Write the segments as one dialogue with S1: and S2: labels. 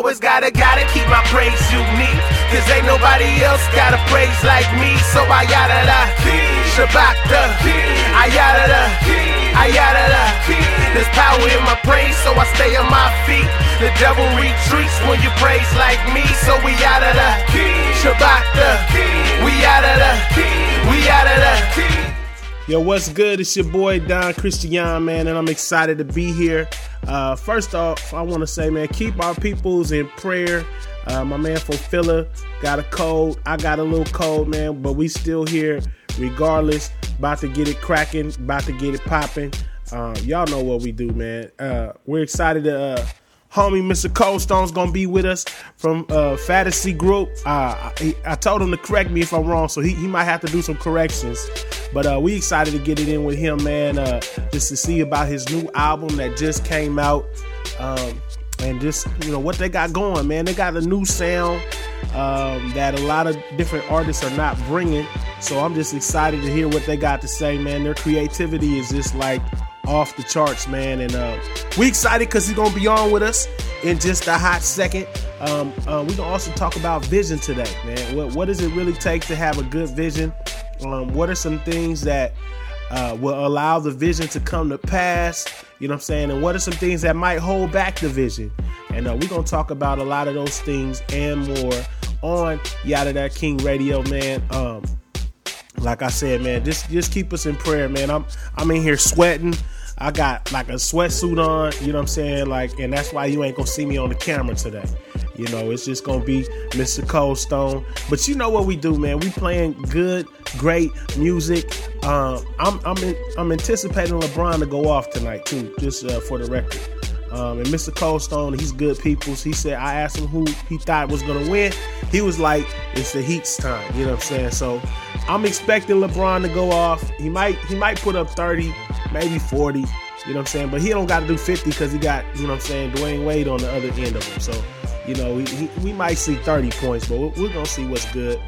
S1: always gotta keep my praise unique. Cause ain't nobody else got a praise like me. So I yada da, Shabbat da, I yada da, I yada da. There's power in my praise, so I stay on my feet. The devil retreats when you praise like me. So we yada da, Shabbat da, we yada da, we yada da.
S2: Yo, what's good? It's your boy Don Christian, man, and I'm excited to be here. First off, I want to say, man, keep our peoples in prayer. My man Fulfiller got a cold. I got a little cold, man, but we still here regardless. About to get it cracking, about to get it popping. Y'all know what we do, man. We're excited to... Homie, Mr. Cold Stone's gonna be with us from Fantasy Group. I told him to correct me if I'm wrong, so he might have to do some corrections. But we excited to get it in with him, man, just to see about his new album that just came out. And just, what they got going, man. They got a new sound that a lot of different artists are not bringing. So I'm just excited to hear what they got to say, man. Their creativity is just like off the charts, man, and we excited because he's gonna be on with us in just a hot second. We gonna also talk about vision today, man. What does it really take to have a good vision? What are some things that will allow the vision to come to pass? You know what I'm saying? And what are some things that might hold back the vision? And we're gonna talk about a lot of those things and more on Yada That King Radio, man. Like I said, man, just keep us in prayer, man. I'm in here sweating. I got like a sweatsuit on, you know what I'm saying? Like, and that's why you ain't gonna see me on the camera today. It's just gonna be Mr. Cold Stone. But you know what we do, man? We playing good, great music. I'm anticipating LeBron to go off tonight too, just for the record. And Mr. Cold Stone, he's good peoples. He said, I asked him who he thought was gonna win. He was like, it's the Heat's time. You know what I'm saying? So I'm expecting LeBron to go off. He might put up 30, maybe 40. You know what I'm saying? But he don't got to do 50 because he got, Dwayne Wade on the other end of him. So, we might see 30 points, but we're gonna see what's good.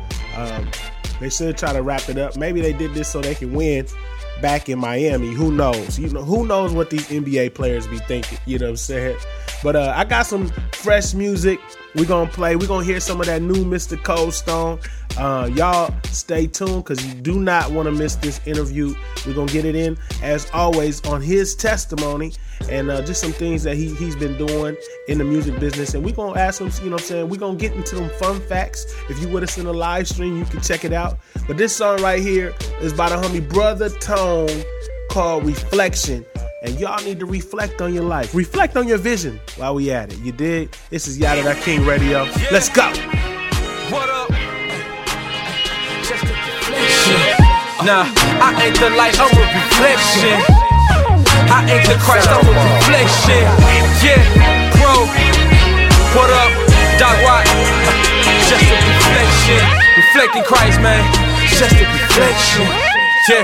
S2: They should try to wrap it up. Maybe they did this so they can win back in Miami. Who knows? Who knows what these NBA players be thinking? You know what I'm saying? But I got some fresh music we're going to play. We're going to hear some of that new Mr. Cold Stone. Y'all stay tuned because you do not want to miss this interview. We're going to get it in, as always, on his testimony and just some things that he's been doing in the music business. And we're going to ask him, we're going to get into them fun facts. If you with us in the live stream, you can check it out. But this song right here is by the homie Brother Tone called Reflection. And y'all need to reflect on your life. Reflect on your vision while we at it. You dig? This is Yada That King Radio. Let's go.
S3: What up? Just a reflection. Nah, I ain't the light, I'm a reflection. I ain't the Christ, I'm a reflection. Yeah, bro. What up? Doc Watt. Just a reflection. Reflecting Christ, man. Just a reflection. Yeah.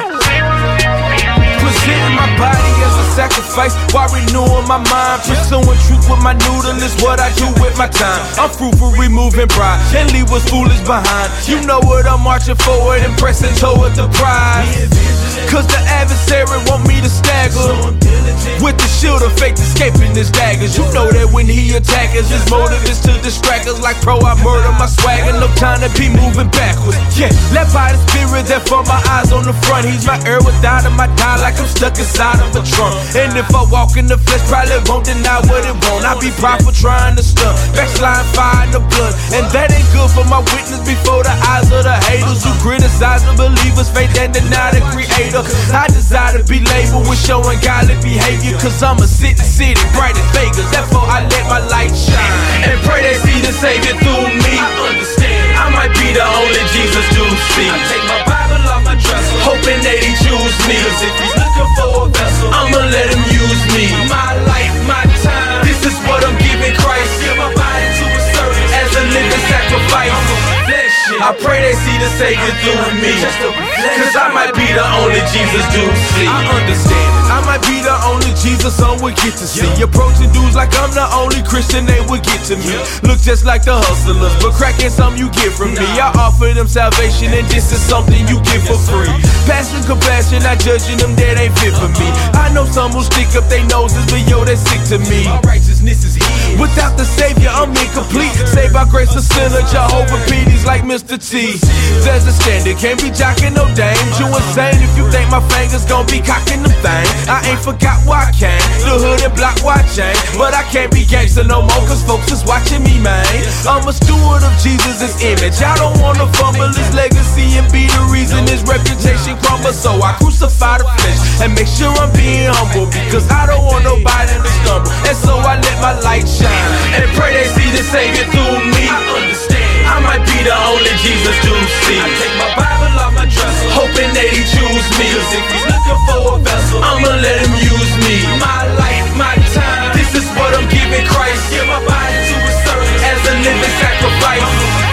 S3: Presenting my body as a sacrifice while renewing my mind. Pursuing truth with my noodle is what I do with my time. I'm fruitful, removing pride and leave what's foolish behind. You know what, I'm marching forward and pressing toward the prize. Cause the adversary want me to stagger with the shield of faith escaping his daggers. You know that when he attack us, his motive is to distract us. Like pro, I murder my swagger, no time to be moving backwards. Yeah, led by the spirit that for my eyes on the front. He's my air without him, I die like I'm stuck inside of a trunk. And if I walk in the flesh, probably won't deny what it won't. I be prideful trying to stunt, backslide fire in the blood. And that ain't good for my witness before the eyes of the haters who criticize the believers' faith and deny the creator. I desire to be labeled with showing godly behavior, cause I'm a city bright as Vegas. Therefore I let my light shine and pray they see the Savior through me. I understand I might be the only Jesus do see. I take my Bible off my dresser, hoping that he choose me. Cause if he's looking for a vessel, I'ma let him use me. My life, my time, this is what I'm giving Christ. Give my body to his service as a living sacrifice. I pray they see the Savior through me, cause I might be the only Jesus do see. I understand it. I might be the only Jesus some would get to see. Approaching dudes like I'm the only Christian they would get to me. Look just like the hustlers, but cracking something you get from me. I offer them salvation and this is something you get for free. Passion, compassion, not judging them that ain't fit for me. I know some will stick up their noses, but yo, that's sick to me. My righteousness is hid. Without the Savior, I'm incomplete. grace a sinner, Jehovah PD's like Mr. T. There's a standard, can't be jocking no dame. You insane if you think my fingers gon' be cocking them things. I ain't forgot where I came, the hood and block where I changed. But I can't be gangster no more, cause folks is watching me, man. I'm a steward of Jesus' image. I don't wanna fumble his legacy and be the reason his reputation crumbles. So I crucify the flesh and make sure I'm being humble, because I don't want nobody to stumble. And so I let my light shine and pray they see the Savior through me. I understand I might be the only Jesus do see. I take my Bible off my dresser, hoping that he choose me. Cause if he's looking for a vessel, I'ma let him use me. My life, my time, this is what I'm giving Christ. Give my body to his service as a living sacrifice.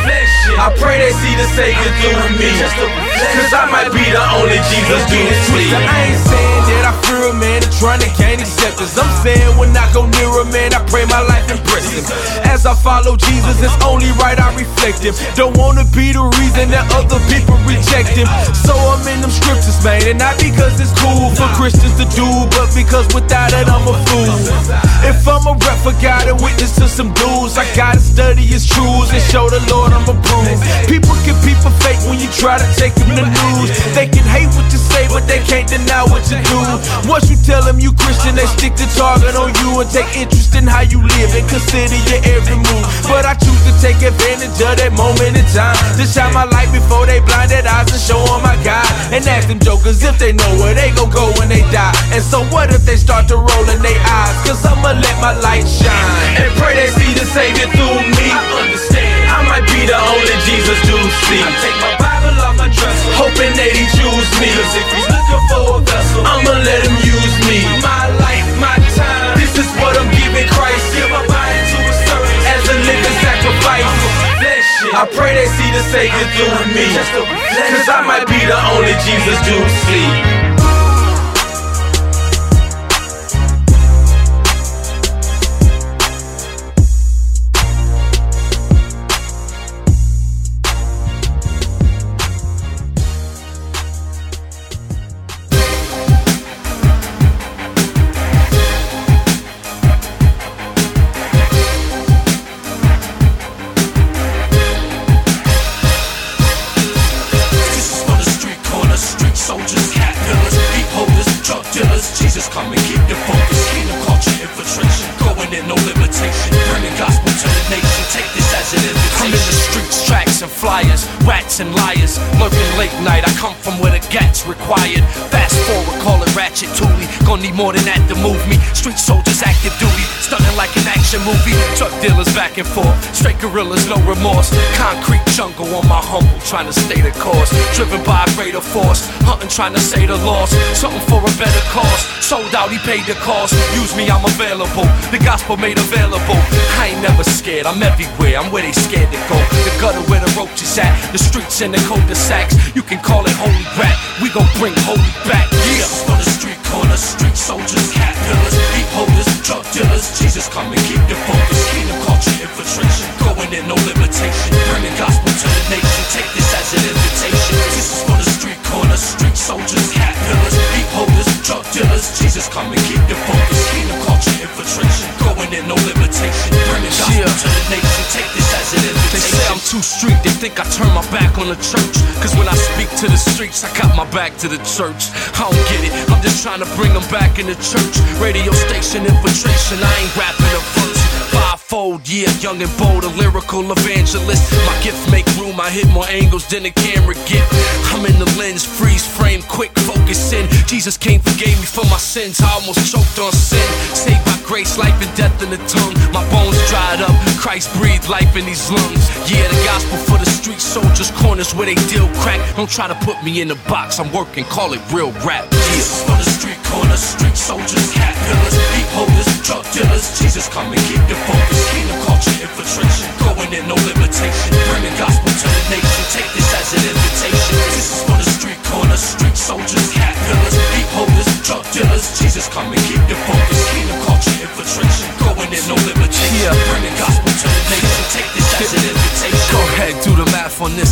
S3: I pray they see the Savior through me, cause I might be the only Jesus do see. I ain't saying that I fear a man and trying to gain acceptance. I'm saying when I go near a man, I pray my life impress him. As I follow Jesus, it's only right I reflect him. Don't wanna be the reason that other people reject him. So I'm in them scriptures, man, and not because it's cool for Christians to do, but because without it I'm a fool. If I'm a rep for God and witness to some dudes, I gotta study his truths and show the Lord I'm approved. People can people fake when you try to take them the news. They can hate what you say, but they can't deny what you do. Once you tell them you Christian, they stick the target on you and take interest in how you live and consider your every move. But I choose to take advantage of that moment in time to shine my light before they blinded eyes and show them my God. And ask them jokers if they know where they gon' go when they die. And so what if they start to roll in their eyes? Cause I'ma let my light shine and pray they see the Savior through me. I understand I might be the only Jesus do see. I take my Bible off my dresser, hoping that he choose me. Cause if he's looking for a vessel, I'ma let him use me. My life, my time, this is what I'm giving Christ. Give my body to his service as a living sacrifice. I pray they see the Savior through me, cause I might be the only Jesus do see.
S4: And liars lurking late night. I come from where the gats required. Fast forward, call it Ratchet Toolie. Gonna need more than that to move me. Street soldiers active duty, stunning like an action movie. Truck dealers back and forth, straight gorillas, no remorse. Concrete jungle on my humble, trying to stay the course. Driven by a greater force, hunting, trying to say the loss. Something for a better cause. Sold out, he paid the cost. Use me, I'm available. The gospel made available. I ain't never scared, I'm everywhere. I'm where they scared to go. The gutter where the roach is at. The streets and the cul-de-sacs. You can call it holy rap. We gon' bring holy back. Yeah. For the street corners, street soldiers, cat pillars, deep holders, drug dealers. Jesus, come and keep the focus. Kingdom culture infiltration, going in no limitation. Bring the gospel to the nation. Take this as an invitation. This is for the street corners, street soldiers, cat pillars, deep holders, drug dealers. Jesus, come and keep the focus. Kingdom culture infiltration, going in no limitation. Bring the gospel to the nation. Take this as an invitation. They say I'm too street. They think I turn my back on the church. Cause when I speak to the streets, I got my back to the church. I don't get it, I'm just trying to bring them back in the church. Radio station infiltration, I ain't rapping a verse. Fivefold, yeah, young and bold, a lyrical evangelist. My gift make room, I hit more angles than the camera get. I'm in the lens, freeze frame, quick focus in. Jesus came, forgave me for my sins. I almost choked on sin. Saved by grace, life and death in the tongue. My bones dried up, Christ breathed life in these lungs. Yeah, the gospel for the street soldiers, corners where they deal crack. Don't try to put me in a box, I'm working, call it real rap. Yeah. This is for the street corners, street soldiers, cat pillars, deep holders, drug dealers. Jesus, come and keep the focus. Kingdom culture infiltration, going in no limitation. Bring the gospel to the nation. Take this as an invitation. This is for the street corners, street soldiers, cat pillars, deep holders, drug dealers. Jesus, come and keep the focus. Kingdom culture infiltration, going in no limitation. Bring the gospel to the nation. Take this as an invitation. Go ahead, do the math on this.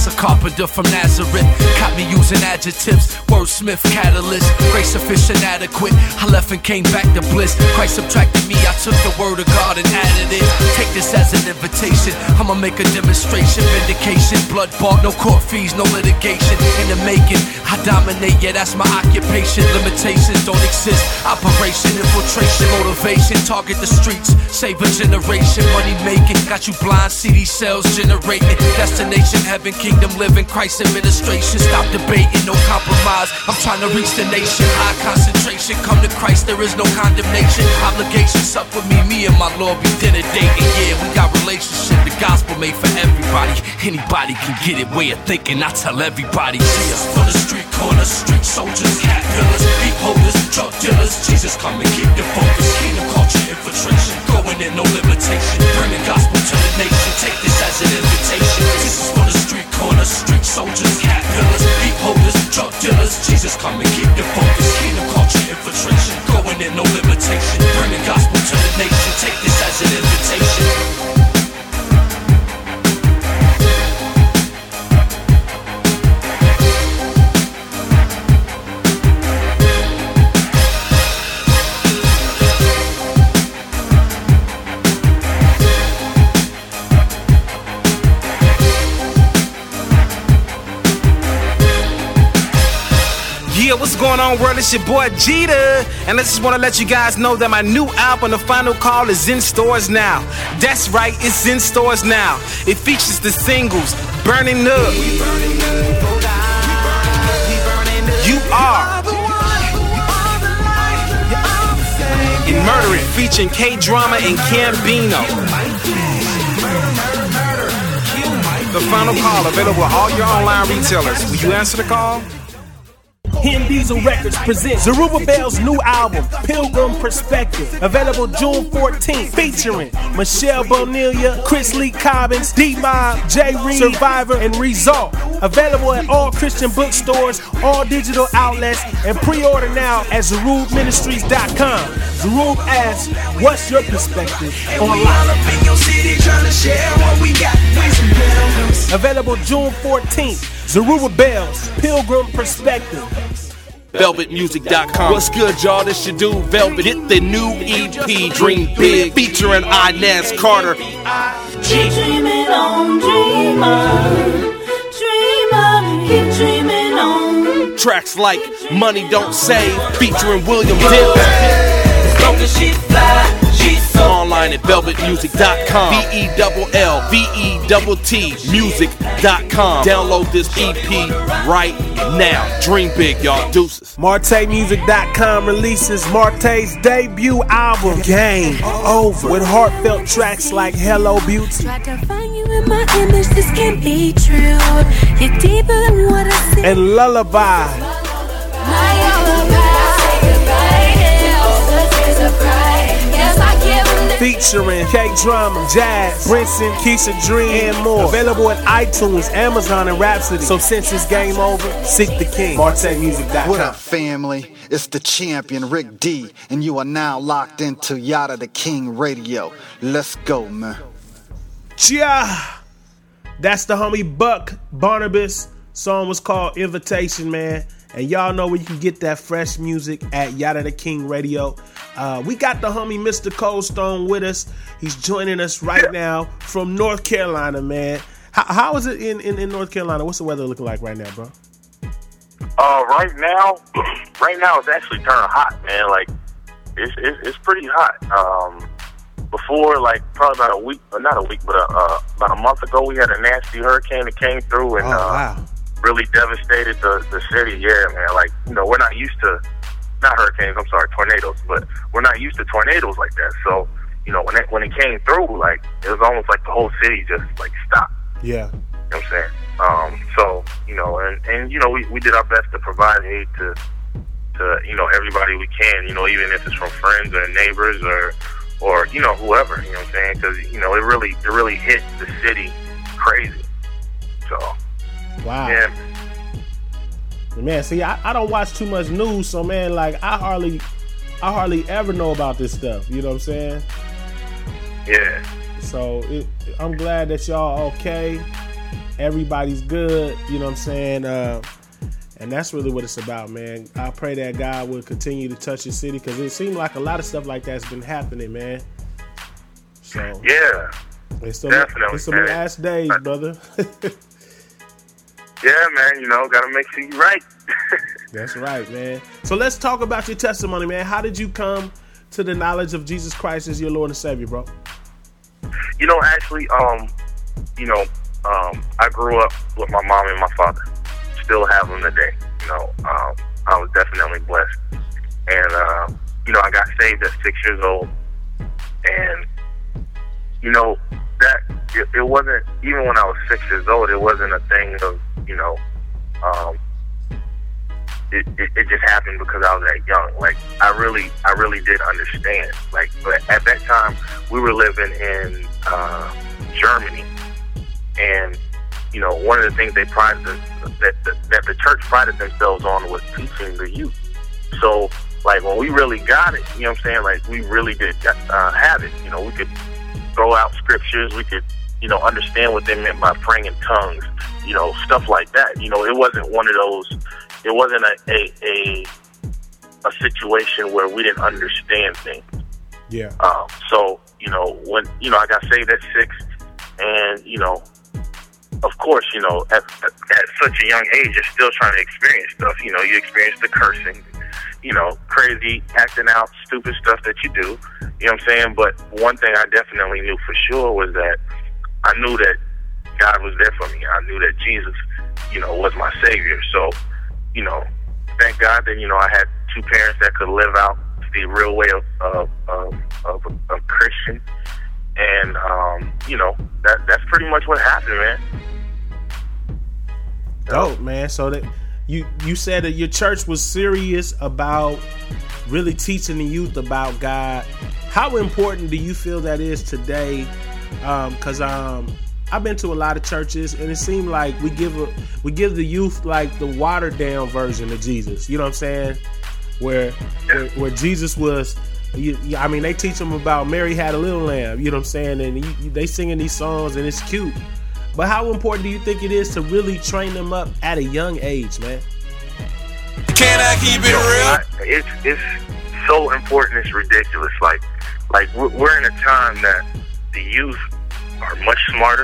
S4: a carpenter from Nazareth. Caught me using adjectives, wordsmith catalyst. Grace sufficient, adequate. I left and came back to bliss. Christ subtracted me, I took the word of God and added it. Take this as an invitation. I'ma make a demonstration, vindication, blood bought, no court fees, no litigation. In the making, I dominate, yeah, that's my occupation. Limitations don't exist. Operation, infiltration, motivation. Target the streets, save a generation. Money making, got you blind, CD sales generating. Destination, heaven, kingdom living, Christ administration. Stop debating, no compromise. I'm trying to reach the nation. High concentration, come to Christ, there is no condemnation. Obligations up with me and my Lord be dinner dating. Yeah, we got relationship, the gospel made for everybody. Anybody can get it, way of thinking, I tell everybody. See us for the street corners, street soldiers, cat killers, beat holders, drug dealers. Jesus come and keep the focus. Kingdom culture infiltration, going in no limitation. Bring the gospel to the nation, take this as an invitation. This is for the street corners, street soldiers, cat killers, beat holders, drug dealers. Jesus come and keep the focus. Kingdom culture infiltration, going in no limitation. Bring the gospel to the nation, take this as an invitation.
S5: Yeah, what's going on, world? It's your boy Jeter, and I just want to let you guys know that my new album, The Final Call, is in stores now. That's right, it's in stores now. It features the singles Burning Up, You Are, and Murder It, featuring K-Drama and Cambino. The Final Call, available at all your online retailers. Will you answer the call?
S2: Hen Diesel Records presents Zerubbabel's new album, Pilgrim Perspective, available June 14th, featuring Michelle Bonilla, Chris Lee Cobbins, D-Mob, J. Reed, Survivor, and Result. Available at all Christian bookstores, all digital outlets, and pre-order now at ZerubMinistries.com. Zerub asks, what's your perspective on life? Available June 14th, Zerubbabel's Pilgrim Perspective.
S3: VelvetMusic.com. What's good, y'all? This your dude Velvet. Hit the new EP, Dream Big, featuring Inez Carter.
S6: Keep dreaming on, dreamer. Dreamer, keep dreaming on.
S3: Tracks like Money Don't Save, featuring William Dill.
S6: As long as she fly, she's so
S3: Online at VelvetMusic.com. VelvetT music.com. Download this EP right now. Dream big, y'all. Deuces.
S2: MarteMusic.com releases Marte's debut album, Game Over, with heartfelt tracks like Hello Beauty.
S6: Tried to find you in my image, this can't be true. You're deeper than what I see.
S2: And Lullaby, featuring K-Drama, Jazz, Brinson, Keisha Dream, and more. Available at iTunes, Amazon, and Rhapsody. So since it's game over, seek the king. MarteMusic.com.
S7: What up, family? It's the champion, Rick D, and you are now locked into Yada the King Radio. Let's go, man.
S2: Yeah, that's the homie Buck Barnabas. Song was called Invitation, man. And y'all know where you can get that fresh music at Yada the King Radio. We got the homie Mr. Cold Stone with us. He's joining us right now from North Carolina, man. How is it in North Carolina? What's the weather looking like right now, bro?
S8: Right now it's actually turned hot, man. Like it's pretty hot. Before, like probably about a week, not a week, but about a month ago, we had a nasty hurricane that came through and
S2: wow.
S8: Really devastated the city. Yeah, man. Like, you know, we're not used to, not hurricanes, I'm sorry, tornadoes, but we're not used to tornadoes like that. So, you know, when it came through, like, it was almost like the whole city just, like, stopped.
S2: Yeah.
S8: You know what I'm saying? So, you know, and you know, we did our best to provide aid to, you know, everybody we can, you know, even if it's from friends or neighbors or you know, whoever, you know what I'm saying? Because, you know, it really hit the city crazy. So,
S2: wow.
S8: Yeah.
S2: Man, see, I don't watch too much news, so man, like I hardly ever know about this stuff. You know what I'm saying?
S8: Yeah.
S2: So I'm glad that y'all okay. everybody's good, you know what I'm saying? And that's really what it's about, man. I pray that God will continue to touch the city, because it seems like a lot of stuff like that's been happening, man. So
S8: yeah,
S2: it's
S8: definitely.
S2: It's some last days, brother.
S8: Yeah, man. You know, gotta make sure you're right.
S2: That's right, man. So let's talk about your testimony, man. How did you come to the knowledge of Jesus Christ as your Lord and Savior, bro?
S8: You know, actually, I grew up with my mom and my father. Still have them today. You know, I was definitely blessed. And, I got saved at 6 years old. And, that it wasn't, even when I was 6 years old, it wasn't a thing of, it just happened because I was that young. Like, I really did understand. Like, but at that time, we were living in Germany. And, one of the things they prided that the church prided themselves on was teaching the youth. So, like, when we really got it, you know what I'm saying? Like, we really did have it. We could throw out scriptures. We could, understand what they meant by praying in tongues, stuff like that. It wasn't one of those, it wasn't a situation where we didn't understand things.
S2: Yeah.
S8: So, when, I got saved at 6, and, of course, at such a young age, you're still trying to experience stuff. You experience the cursing, crazy, acting out, stupid stuff that you do. You know what I'm saying? But one thing I definitely knew for sure was that I knew that God was there for me. I knew that Jesus, was my Savior. So, thank God that, I had two parents that could live out the real way of Christian. And, that's pretty much what happened, man.
S2: Dope, man. So that you said that your church was serious about really teaching the youth about God. How important do you feel that is today? Because I've been to a lot of churches, and it seemed like we give the youth like the watered down version of Jesus. You know what I'm saying? Where Jesus was. They teach them about Mary had a little lamb. You know what I'm saying? And they singing these songs, and it's cute. But how important do you think it is to really train them up at a young age, man?
S3: Can I keep it real?
S8: It's so important. It's ridiculous. Like we're in a time that the youth are much smarter.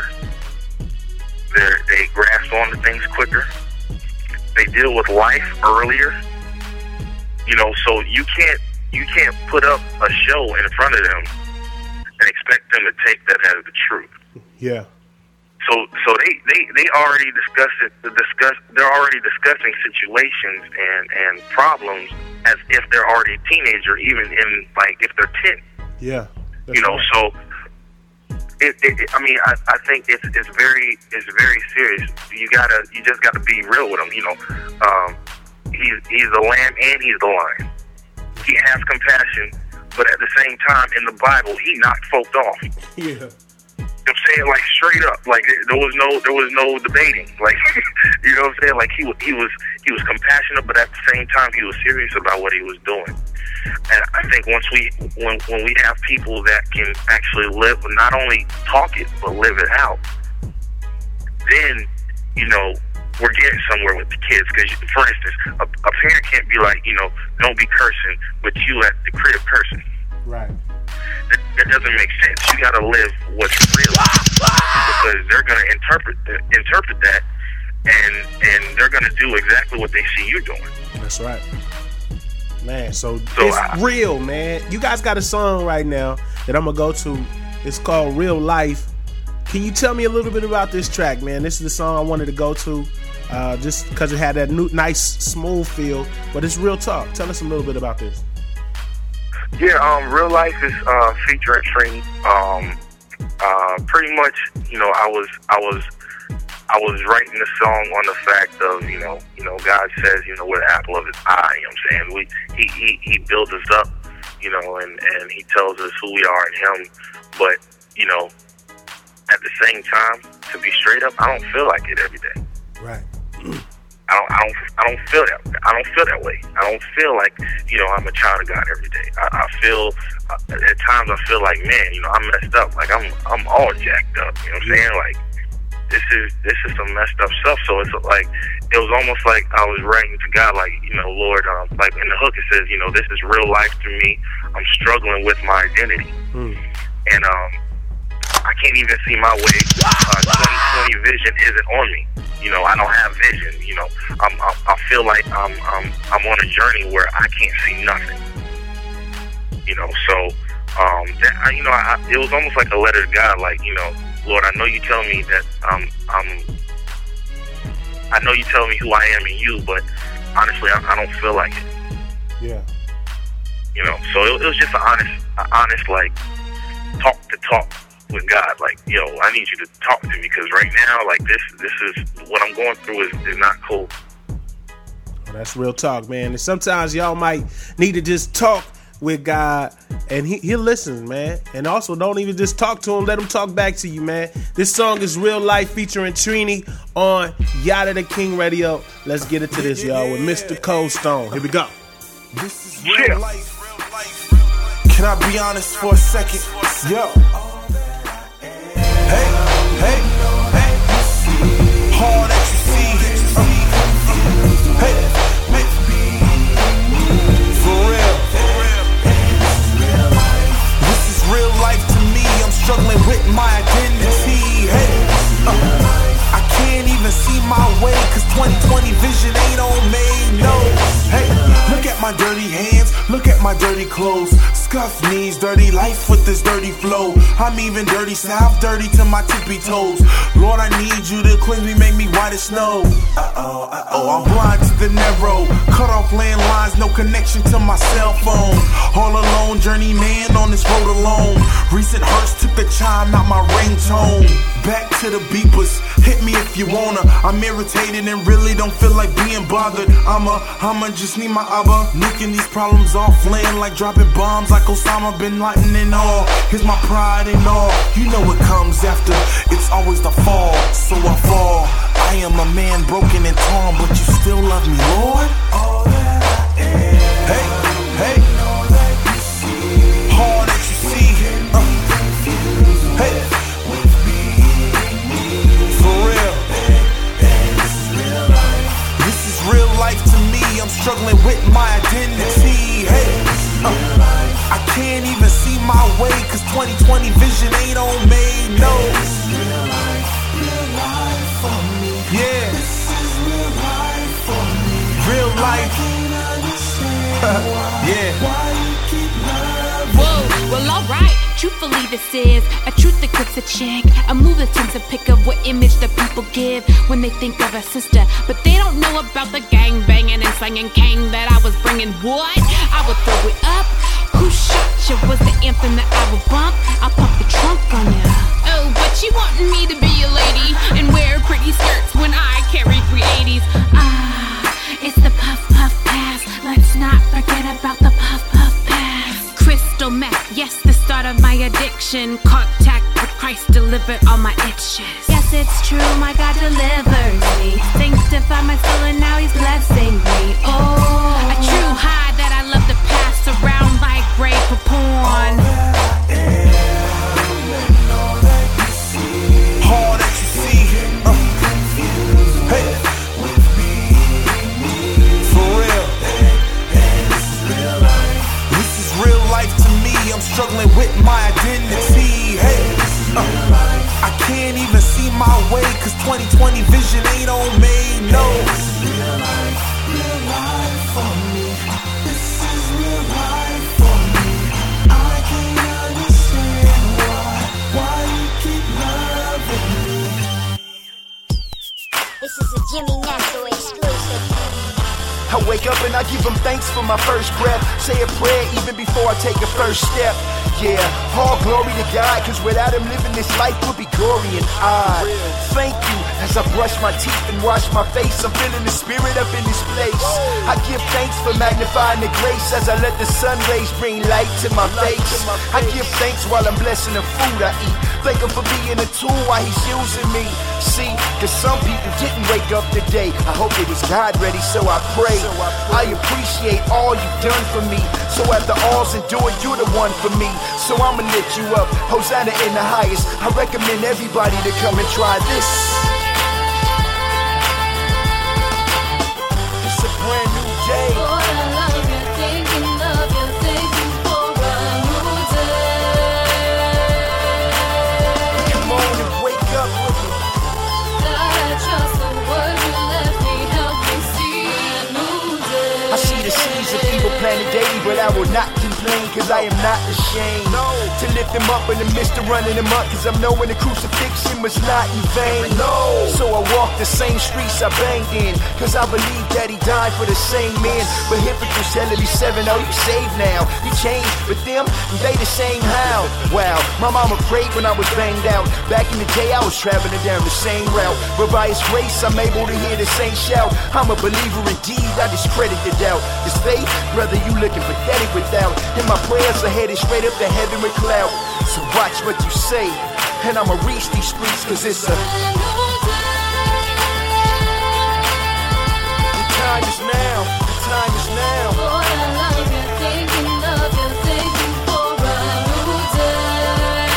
S8: They grasp onto things quicker. They deal with life earlier. So you can't put up a show in front of them and expect them to take that as the truth.
S2: Yeah.
S8: So they already they're already discussing situations and problems as if they're already a teenager, even in if they're 10.
S2: Yeah.
S8: Right. So I think it's very serious. You just gotta be real with them. He's the lamb and he's the lion. He has compassion, but at the same time, in the Bible, he knocked folks off.
S2: Yeah.
S8: I'm saying, like, straight up, like there was no debating, like, you know what I'm saying, like he was compassionate, but at the same time he was serious about what he was doing. And I think when we have people that can actually live, not only talk it but live it out, then we're getting somewhere with the kids. Because, for instance, a parent can't be like, don't be cursing, but you at the crib cursing.
S2: Right.
S8: That doesn't make sense. You got to live what's real, because they're going to interpret that, and they're going to do exactly what they see you doing.
S2: That's right, man. So it's real, man. You guys got a song right now that I'm gonna go to. It's called Real Life. Can you tell me a little bit about this track, man? This is the song I wanted to go to, just because it had that nice, smooth feel. But it's real talk. Tell us a little bit about this.
S8: Yeah, Real Life is featuring Trini. Pretty much, I was writing the song on the fact of, God says, we're the apple of his eye. You know what I'm saying? He builds us up, and he tells us who we are in him. But, at the same time, to be straight up, I don't feel like it every day.
S2: Right.
S8: I don't feel that. I don't feel that way. I don't feel like I'm a child of God every day. I feel at times I feel like, man, I messed up. Like I'm all jacked up. You know what I'm saying? Like this is some messed up stuff. So it's like, it was almost like I was writing to God, like, you know, Lord, like in the hook it says, you know, this is real life to me. I'm struggling with my identity. And I can't even see my way. 2020 vision isn't on me. You know, I don't have vision. You know, I feel like I'm on a journey where I can't see nothing. You know, so you know, it was almost like a letter to God, like, you know, Lord, I know you tell me that I know you tell me who I am in you, but honestly, I don't feel like it.
S2: Yeah.
S8: You know, so it was just an honest like talk with God. Like, yo, I need you to talk to me, because right now, like, this is what I'm going through is not cool.
S2: Well, that's real talk, man. And sometimes y'all might need to just talk with God, and he'll listen, man. And also, don't even just talk to him, let him talk back to you, man. This song is Real Life featuring Trini on Yada the King Radio. Let's get into this, y'all, with Mr. Cold Stone. Here we go.
S3: This is real life. Can I be honest for a second? Yo. Hey, hey, hey. All that you see. Hey, hey. For real. This is real life to me. I'm struggling with my identity. Hey, I can't even see my way, 'cause 2020 vision ain't on me. No. Hey, look at my dirty hands. Look at my dirty clothes. Scuff knees, dirty life with this dirty flow. I'm even dirty south, dirty to my tippy toes. Lord, I need you to cleanse me, make me white as snow. I'm blind to the narrow. Cut off landlines, no connection to my cell phone. All alone, journeyman on this road alone. Recent hurts took the chime out my ringtone. Back to the beepers, hit me if you wanna. I'm irritated and really don't feel like being bothered. I'ma just need my Abba. Nicking these problems off, laying like dropping bombs like Osama bin Laden and all. Here's my pride and all. You know what comes after, it's always the fall. So I fall. I am a man broken and torn, but you still love me, Lord. All that I am. Hey, hey. All that you see. Hey. For real. This is real life to me. I'm struggling with my identity. Hey. I can't even see my way, 'cause 2020 vision ain't on me. No. Real life for me. Yeah. This is real life for me. Real life. Yeah. Why you keep loving?
S6: Whoa, well, alright. Truthfully, this is a truth that grips a chick. A move that tends to pick up what image the people give when they think of a sister. But they don't know about the gang banging and slanging cane that I was bringing. What? I would throw it up. Who shot you was the anthem that I would bump. I'll pump the trunk on ya. Oh, but you wantin' me to be a lady and wear pretty skirts when I carry 380s. It's the puff puff pass. Let's not forget about the puff puff pass. Crystal meth, yes, the start of my addiction. Contact with Christ delivered all my itches. Yes, it's true, my God delivers me. Sanctify my soul and now he's blessing me. Oh, a true high that I love to pass around like grape for porn.
S3: All that you see. Hey. For real. This is real life to me. I'm struggling with my identity. Hey. I can't even see my way, 'cause 2020 vision ain't on me. No. Real life for me. This is real life for me. I can't understand why you keep loving me.
S9: This is a Jimmy Nasso exclusive.
S10: I wake up and I give him thanks for my first breath. Say a prayer even before I take a first step. Yeah, all glory to God, 'cause without him living this life would be gory and odd. Thank you, that's As I brush my teeth and wash my face, I'm feeling the spirit up in this place. I give thanks for magnifying the grace as I let the sun rays bring light to my face. I give thanks while I'm blessing the food I eat. Thank him for being a tool while he's using me. See, cause some people didn't wake up today. I hope it was God ready, so I pray. I appreciate all you've done for me. So after all's endured, you're the one for me. So I'ma lift you up, Hosanna in the highest. I recommend everybody to come and try this. It's a brand new day.
S11: Lord, I love you, thinking of you, thank you for a new day.
S10: Come on and wake up with me.
S11: God, I trust the word you left me, help me see a new day.
S10: I see the seeds of evil planted daily, but I will not complain, cause I am not ashamed to lift them up in the midst of running them up, cause I'm knowing the crucifixion was not in vain. So I walk the same streets I banged in, cause I believe that he died for the same men. But hypocrites telling me 7-0, you saved now. You changed, but them, they the same how. Wow, my mama prayed when I was banged out. Back in the day I was traveling down the same route, but by his grace I'm able to hear the saints shout. I'm a believer indeed, I discredit the doubt. This faith, brother, you looking pathetic without. And my prayers are headed straight up to heaven with cloud. So watch what you say, and I'ma reach these streets, cause it's a... The time is now, the time is now.
S11: Lord, I love you, thinking of you, thank you for a new day.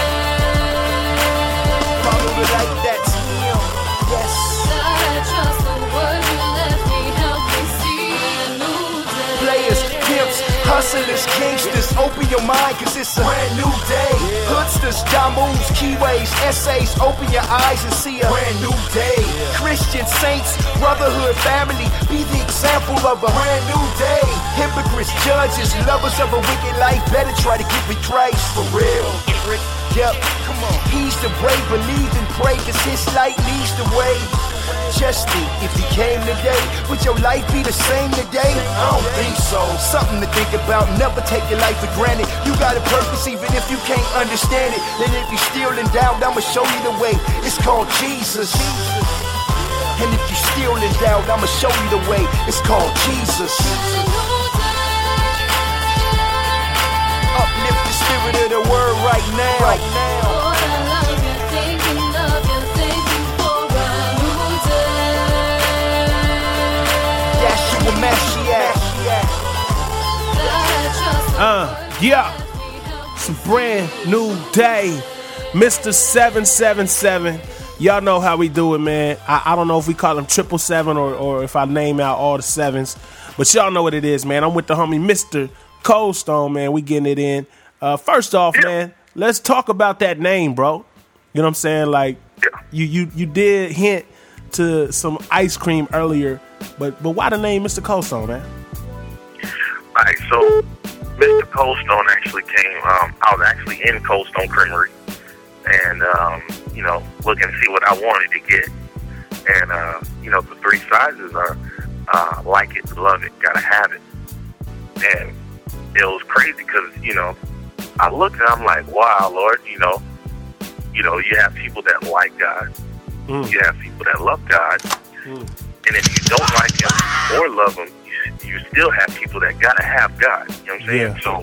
S10: Follow the light that's him, yes.
S11: God, I trust the word you left me, help me see a new day.
S10: Players, pimps, hustlers, gangsters, open your mind, cause it's a brand new day. Hoodsters, Damus, Keyways, essays, open your eyes and see a brand new day. Christian saints, brotherhood, family, be the example of a brand new day. Hypocrites, judges, lovers of a wicked life, better try to get with Christ for real. Yep, come on. He's the brave, believe and pray, cause his light leads the way. Just think, if he came today, would your life be the same today? I don't think so. Something to think about, never take your life for granted. You got a purpose even if you can't understand it. And if you're still in doubt, I'ma show you the way. It's called Jesus. And if you're still in doubt, I'ma show you the way. It's called Jesus. Uplift the spirit of the word right now. Right now.
S11: Lord, I love you, thinking of you, thank you for a new day.
S10: Yeshua Mashiach.
S11: God, I trust the word you
S2: Yeah.
S11: left me, help
S2: It's a brand new day. Mr. 777. Y'all know how we do it, man. I don't know if we call him 777 or if I name out all the sevens, but y'all know what it is, man. I'm with the homie Mr. Cold Stone, man. We getting it in. First off, man, let's talk about that name, bro. You know what I'm saying? Like, you did hint to some ice cream earlier, but why the name Mr. Cold Stone, man?
S8: All right, so Mr. Cold Stone actually came. I was actually in Cold Stone Creamery, and you know, looking to see what I wanted to get, and you know, the three sizes are like it, love it, gotta have it, and it was crazy because you know, I looked and I'm like, wow, Lord, you know, you have people that like God, you have people that love God, and if you don't like Him or love Him, you still have people that gotta have God. You know what I'm saying?
S2: Yeah.
S8: So,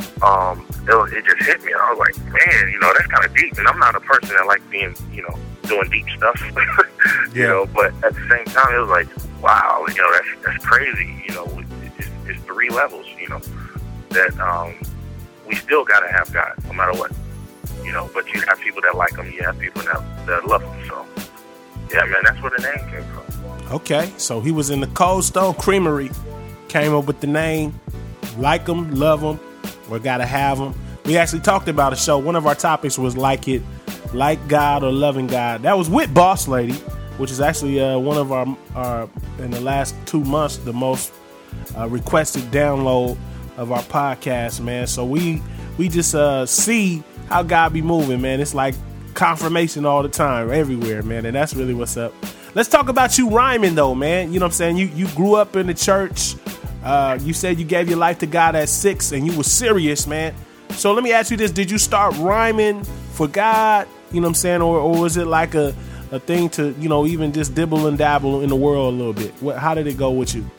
S8: it just hit me. I was like, man, you know, that's kind of deep. And I'm not a person that likes being, you know, doing deep stuff. You know, but at the same time, it was like, wow, you know, that's crazy. You know, it's three levels. You know, that we still gotta have God no matter what. You know, but you have people that like Him. You have people that love Him. So, yeah, man, that's where the name came from.
S2: Okay, so he was in the Cold Stone Creamery, came up with the name, like him, love him, we gotta have him. We actually talked about a show. One of our topics was like God or loving God. That was with Boss Lady, which is actually one of our in the last 2 months, the most requested download of our podcast, man. So we just see how God be moving, man. It's like confirmation all the time, everywhere, man, and that's really what's up. Let's talk about you rhyming, though, man. You know what I'm saying? You grew up in the church. You said you gave your life to God at 6, and you were serious, man. So let me ask you this. Did you start rhyming for God? You know what I'm saying? Or was it like a a thing to, you know, even just dibble and dabble in the world a little bit? How did it go with you?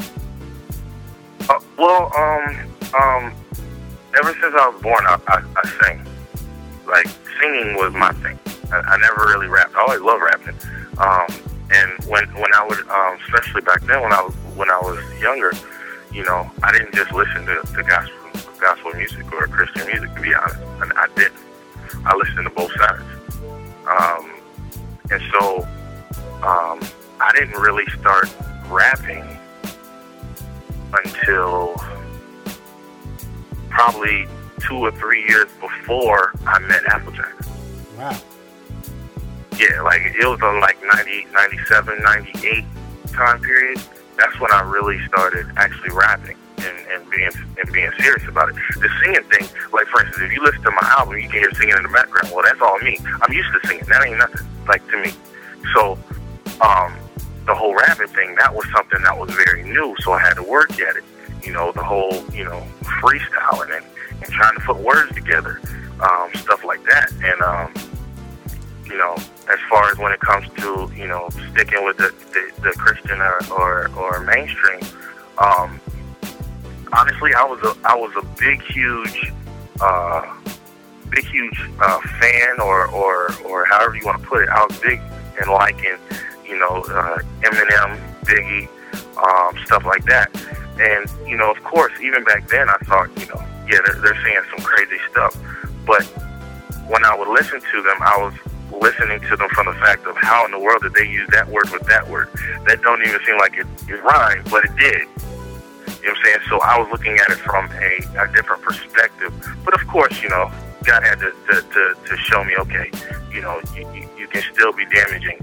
S8: Ever since I was born, I sing. Like, singing was my thing. I never really rapped. I always loved rapping. And when I would, especially back then when I was younger, you know, I didn't just listen to gospel music or Christian music, to be honest. I didn't. I listened to both sides. And so I didn't really start rapping until probably 2 or 3 years before I met Afrojack.
S2: Wow.
S8: Yeah, like it was on like 90, 97, 98 time period. That's when I really started actually rapping and being serious about it. The singing thing, like for instance, if you listen to my album, you can hear singing in the background. Well, that's all me. I'm used to singing. That ain't nothing, like, to me. So, the whole rapping thing, that was something that was very new, so I had to work at it. You know, the whole, you know, freestyling and trying to put words together, stuff like that. And, you know, as far as when it comes to, you know, sticking with the Christian or mainstream, honestly, I was a big, huge fan or however you want to put it. I was big in liking, you know, Eminem, Biggie, stuff like that. And, you know, of course, even back then I thought, you know, yeah, they're saying some crazy stuff. But when I would listen to them, I was listening to them from the fact of how in the world did they use that word with that word. That don't even seem like it rhymed, but it did. You know what I'm saying? So I was looking at it from a different perspective. But of course, you know, God had to show me, okay, you know, you can still be damaging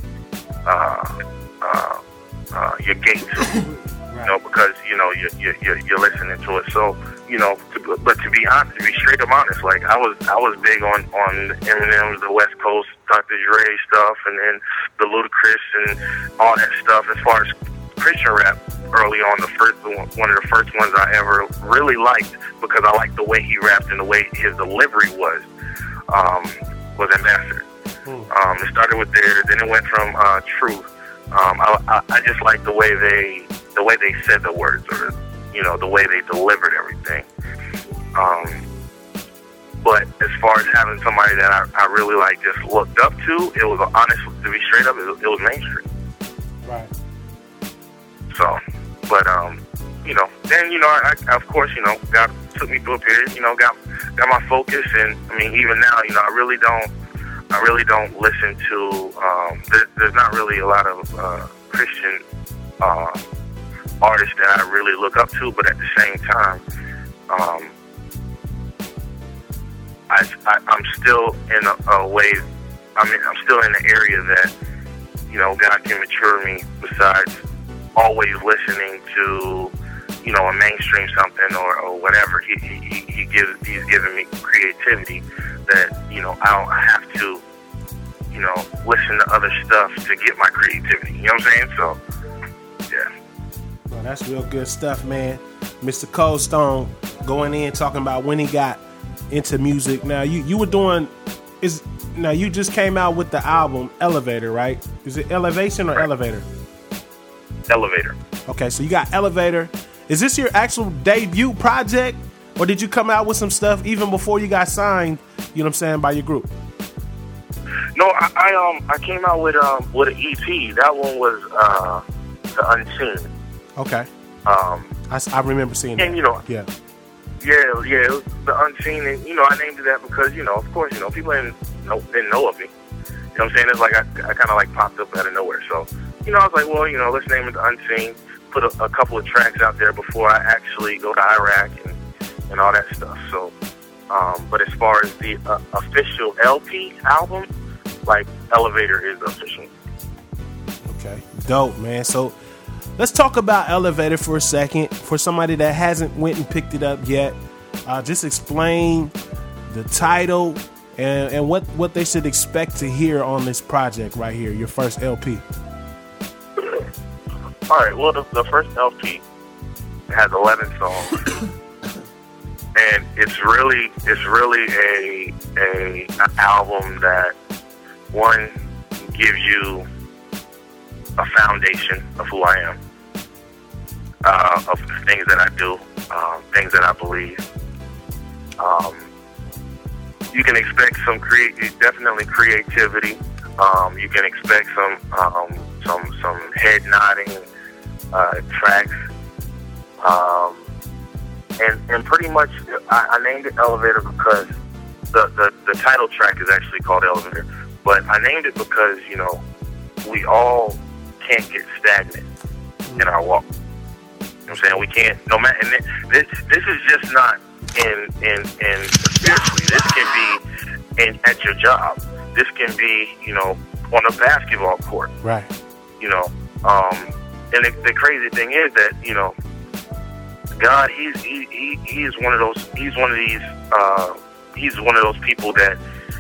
S8: your gate, you know, because, you know, you're listening to it. So, you know, but to be honest, to be straight up honest, like I was big on Eminem's, the West Coast, Dr. Dre stuff, and then the Ludacris and all that stuff. As far as Christian rap, early on, one of the first ones I ever really liked, because I liked the way he rapped and the way his delivery was Ambassador. It started with there, then it went from Truth. I just liked the way they said the words, or, you know, the way they delivered everything. But as far as having somebody that I really like just looked up to, it was honest, to be straight up, it was mainstream.
S2: Right.
S8: So, but you know, then, you know, I of course, you know, God took me through a period, you know, got my focus, and I mean, even now, you know, I really don't listen to. There's not really a lot of Christian artists that I really look up to, but at the same time, I'm still in a way. I mean, I'm still in the area that, you know, God can mature me. Besides always listening to, you know, a mainstream something or whatever, he's given me creativity that, you know, I have to, you know, listen to other stuff to get my creativity. You know what I'm saying? So, yeah.
S2: Well, that's real good stuff, man. Mr. Cold Stone going in talking about when he got into music. Now you were doing you just came out with the album Elevator, right? Is it Elevation or right. Elevator?
S8: Elevator.
S2: Okay, so you got Elevator. Is this your actual debut project, or did you come out with some stuff even before you got signed, you know what I'm saying, by your group?
S8: No, I came out with an EP. That one was The Unseen.
S2: Okay. I remember seeing that.
S8: And, you know,
S2: yeah,
S8: it was The Unseen, and, you know, I named it that because, you know, of course, you know, people didn't know of me. You know what I'm saying? It's like I kind of like popped up out of nowhere. So, you know, I was like, well, you know, let's name it The Unseen. Put a couple of tracks out there before I actually go to Iraq and all that stuff. So, but as far as the official LP album, like, Elevator is the official.
S2: Okay, dope, man. So let's talk about Elevator for a second. For somebody that hasn't went and picked it up yet, just explain the title and what they should expect to hear on this project right here, your first LP.
S8: All right. Well, the first LP has 11 songs, and it's really an album that, one, gives you a foundation of who I am, of the things that I do, things that I believe. You can expect definitely creativity. You can expect some head nodding tracks, and pretty much I named it Elevator because the title track is actually called Elevator, but I named it because we all can't get stagnant in our walk. You know what I'm saying? We can't. No matter. And this is just not in spiritually. This can be at your job. This can be on a basketball court.
S2: Right.
S8: And the crazy thing is that God, he's one of those. He's one of these. He's one of those people that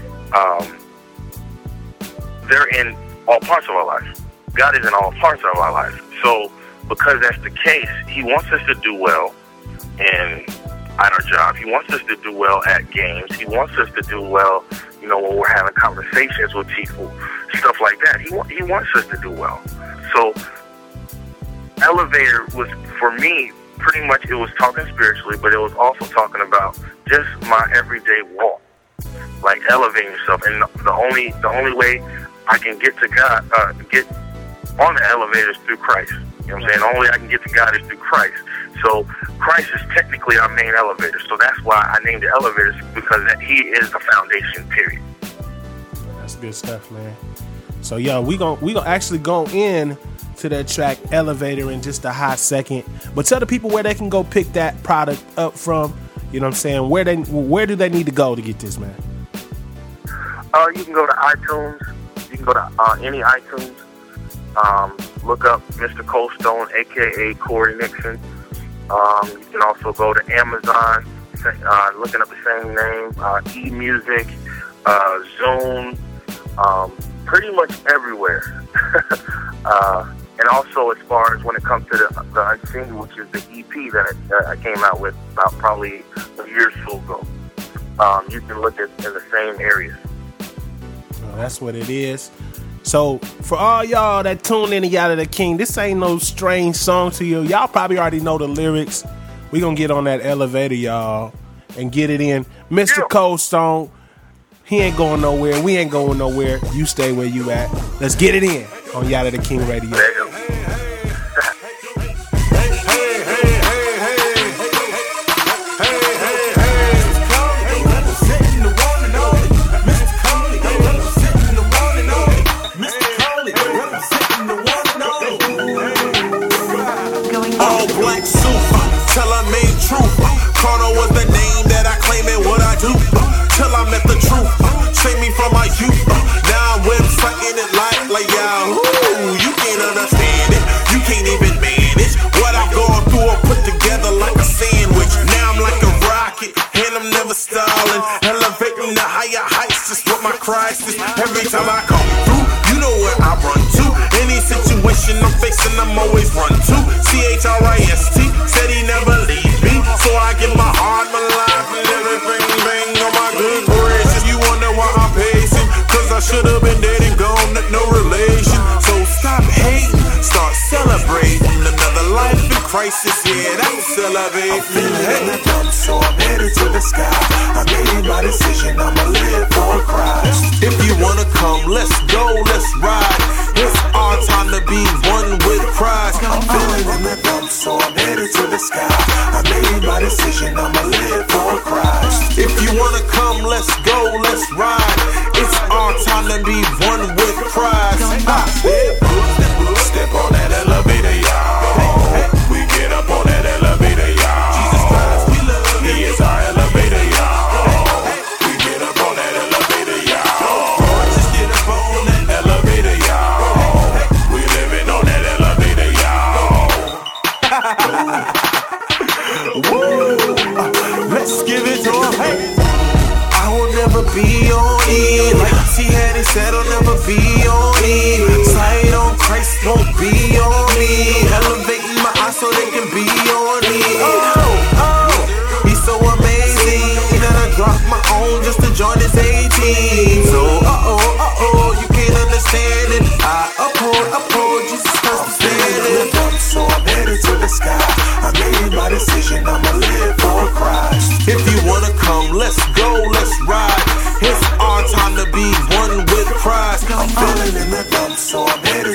S8: they're in all parts of our life. God is in all parts of our life. So because that's the case, He wants us to do well at our job. He wants us to do well at games. He wants us to do well, when we're having conversations with people, stuff like that. He wants us to do well. So Elevator was, for me, pretty much it was talking spiritually, but it was also talking about just my everyday walk, like elevating yourself. And the only way I can get to God, get on the elevator is through Christ. You know what I'm saying? The only way I can get to God is through Christ. So Christ is technically our main elevator. So that's why I named it Elevators, because He is the foundation, period.
S2: That's good stuff, man. So we gonna actually go in to that track Elevator in just a hot second. But tell the people where they can go pick that product up from. You know what I'm saying? Where do they need to go to get this, man?
S8: You can go to iTunes. You can go to any iTunes. Look up Mr. Cold Stone, a.k.a. Corey Nixon. You can also go to Amazon, looking up the same name, eMusic, Zune, pretty much everywhere. And also, as far as when it comes to the Unseen, which is the EP that I came out with about probably a year or so ago, you can look at in the same areas.
S2: Oh, that's what it is. So for all y'all that tune in to Yada the King, this ain't no strange song to you. Y'all probably already know the lyrics. We gonna get on that elevator, y'all, and get it in. Mr. Cold Stone, he ain't going nowhere. We ain't going nowhere. You stay where you at. Let's get it in on Yada the King Radio.
S12: Every time I come through, you know where I run to. Any situation I'm facing, I'm always run to. CHRIST said He never leave me, so I give my heart, my life, and everything. Bang on my good gracious. You wonder why I'm pacing? Cause I should have been dead and gone, no relation. So stop hating, start celebrating. Another life in crisis, yeah, that's elevating. I'm feeling in the dump, so I'm headed to the sky. I made my decision, I'ma live for Christ. If you wanna come, let's go, let's ride. It's our time to be one with Christ. I'm feeling in the dump, so I'm headed to the sky. I made my decision, I'ma live for Christ. If you wanna come, let's go, let's ride. It's our time to be one with Christ. Step on that elevator, y'all. We get up on that elevator, y'all. Jesus Christ, we love He is our elevator, y'all. We get up on that elevator, y'all. Just get up on that elevator, y'all. We living on that elevator, y'all. Woo! Let's give it to 'em. Hey, I will never be on it. Like T had it said on the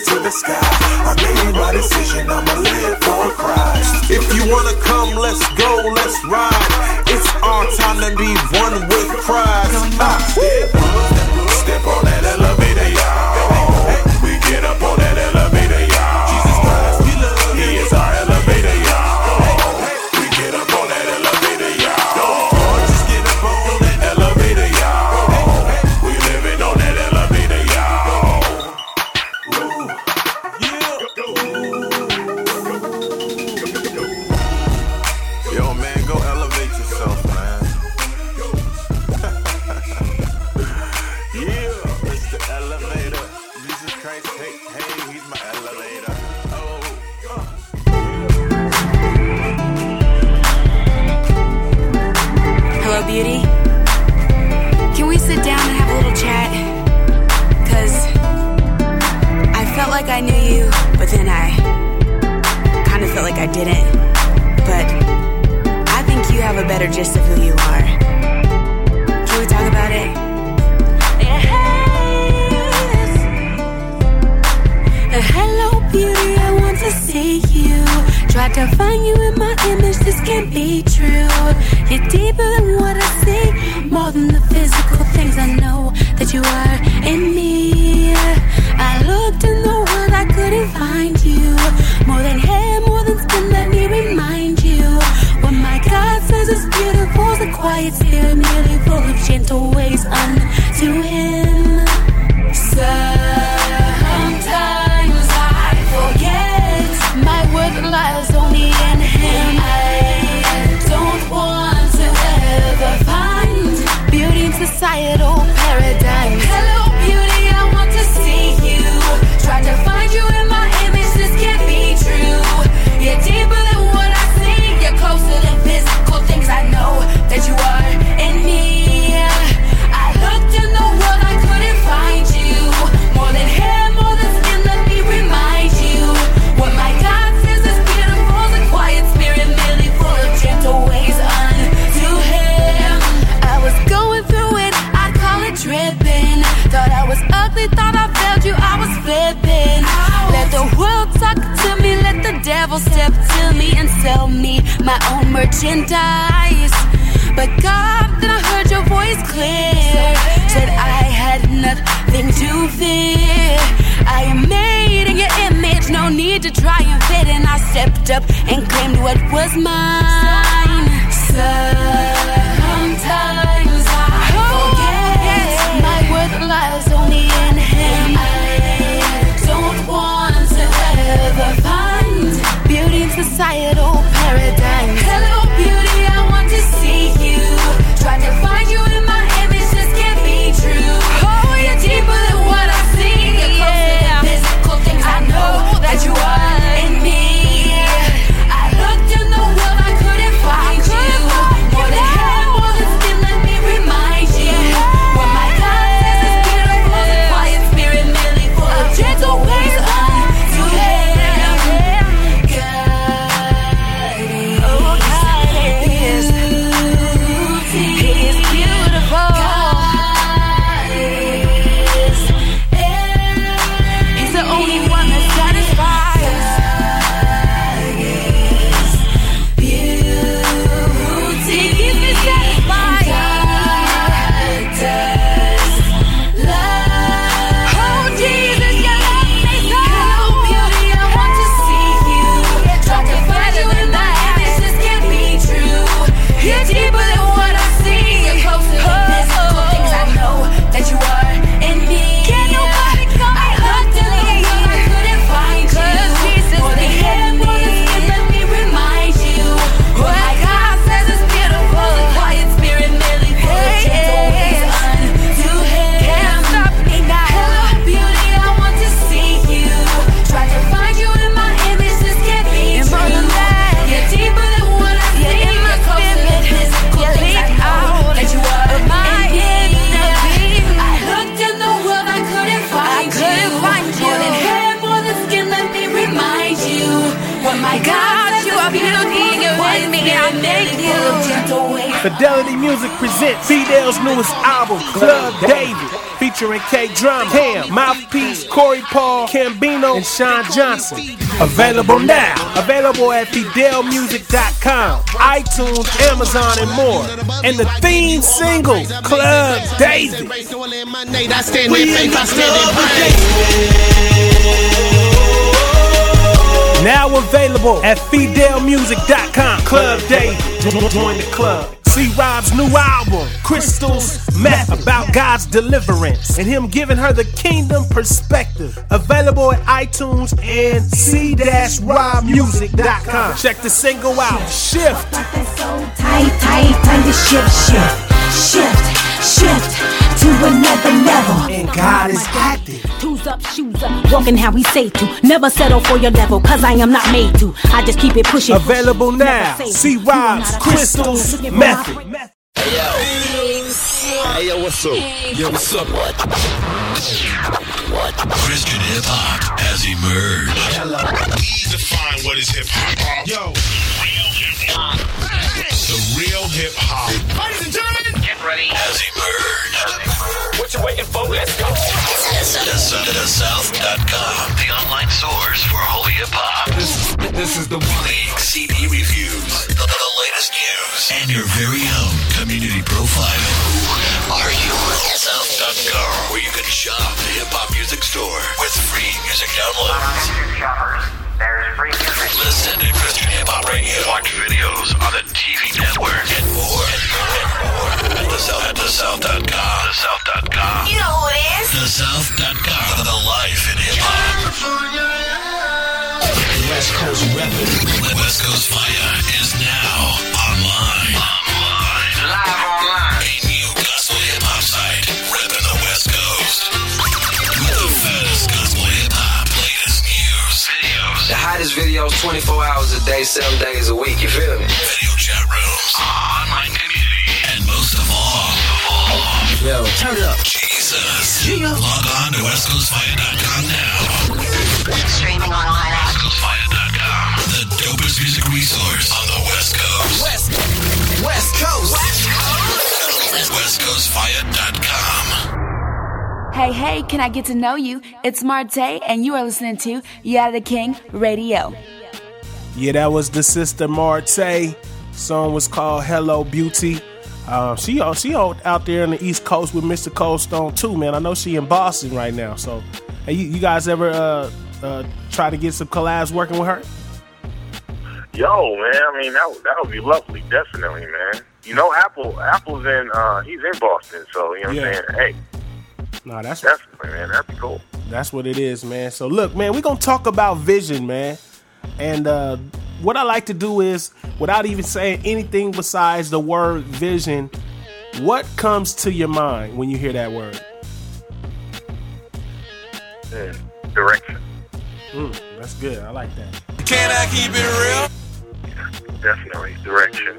S12: it to the sky. I made my decision, I'ma live for Christ. If you wanna come, let's go, let's ride. It's our time to be one with Christ. Step on that elevator, y'all. We get up on that elevator, y'all. Jesus Christ, we love He is our elevator, y'all. We get up on that elevator, y'all. Just get up on that elevator, y'all. We living on that elevator, y'all. Ooh. Yeah. Yo, man, go elevate yourself, man. Yeah, it's the elevator. Jesus Christ, hey, he's my elevator.
S6: Hello, beauty. Can we sit down and have a little chat? 'Cause I felt like I knew you, but then I kind of felt like I didn't. But I think you have a better gist of who you are. Can we talk about it? Hello, beauty, I want to see you. Tried to find you in my image, this can't be true. You're deeper than what I see, more than the physical things I know that you are in me. I looked in the world, I couldn't find you. More than hair, more than skin, let me remind you. What my God says is beautiful, is a quiet spirit, nearly full of gentle ways unto Him. Sometimes I forget my worth lies only in Him. I don't want to ever find beauty in societal paradigm. Hello, beauty, I want to see you. Try to find you in my image, this can't be true. You're deeper than what I see. You're closer than physical things I know that you are in me. I looked in the world, I couldn't find you. More than hair, more than skin, let me remind you. What my God says is beautiful, the quiet spirit, merely full of gentle ways unto Him. I was going through it, I'd call it tripping. Thought I was ugly, thought I failed you, I was flipping. Let the world talk to me, let the devil step to me and sell me my own merchandise. But God, then I heard your voice clear, said I had nothing to fear. I am made in your image, no need to try and fit in. I stepped up and claimed what was mine. Sometimes I forget my worth lies only in Him. I don't want to ever find beauty in societal paradigm. Hello, beauty, I want to see you. Try to find you in my image, this can't be true. Oh, you're deeper than what I see. You're closer than physical things I know that you are in me. I looked in the world, I couldn't find you. More than hair, more than skin, let me remind you. What my God says is beautiful, the quiet spirit, merely full of gentle ways unto Him.
S2: Fidelity Music presents Fidel's newest album, Club David, featuring K Drum, Ham, Mouthpiece, Corey Paul, Cambino, and Sean Johnson. Available now. Available at FidelMusic.com, iTunes, Amazon, and more. And the theme single, Club Daisy. Now available at FidelMusic.com, Club Daisy. Join the club. See Rob's new album, Crystal's Meth, about God's deliverance and him giving her the kingdom perspective. Available at iTunes and c-robmusic.com. Check the single out, Shift.
S13: Time to shift to another level.
S2: And God is active.
S13: Two's up, shoes up, walking how we say to. Never settle for your level, cause I am not made to. I just keep it pushing.
S2: Available now. See Rob's Crystal's Method.
S14: Hey, yo, what's up? Yo, what's up? What? Christian hip hop has emerged.
S12: We define what is hip hop. Yo, real hip hop. The real hip hop. Ladies and gentlemen,
S14: get ready. Has emerged.
S15: What you waiting for? Let's go.
S14: TheSouth.com, the online source for holy hip hop.
S15: This is the
S14: league CD reviews, the latest news, and your very own community profile. Who are you? South.com, where you can shop the hip hop music store with free music downloads. Listen to Christian Hip Hop Radio. Watch videos on the TV network and more. At TheSouth.com. TheSouth.com.
S9: You know who it is?
S14: TheSouth.com. The life in hip hop. West Coast Reppin'. West Coast Fire is now online.
S15: live online.
S14: A new gospel hip hop site repping the West Coast. With the fattest gospel hip hop, latest news, videos,
S15: The hottest videos 24 hours a day, 7 days a week, you feel me?
S14: video chat rooms, online community, and most of all,
S15: Yo, turn it up.
S14: Jesus. Log on to westcoastfire.com now.
S9: Streaming online at
S14: westcoastfire.com. The dopest music resource on the West Coast.
S15: West Coast.
S14: westcoastfire.com.
S16: Hey, can I get to know you? It's Marte, and you are listening to Yada the King Radio.
S2: Yeah, that was the sister Marte. Song was called Hello Beauty. She out there on the East Coast with Mr. Cold Stone too, man. I know she in Boston right now. So, hey, you guys ever try to get some collabs working with her?
S8: Yo, man, I mean, that would be lovely, definitely, man. You know, Apple's in, he's in Boston, so, you know what I'm saying? Hey,
S2: nah, that's
S8: definitely, man, that'd be cool.
S2: That's what it is, man. So, look, man, we're going to talk about vision, man. And what I like to do is, without even saying anything besides the word vision, what comes to your mind when you hear that word?
S8: Direction.
S2: That's good. I like that.
S3: Can I keep it real?
S8: Definitely, direction.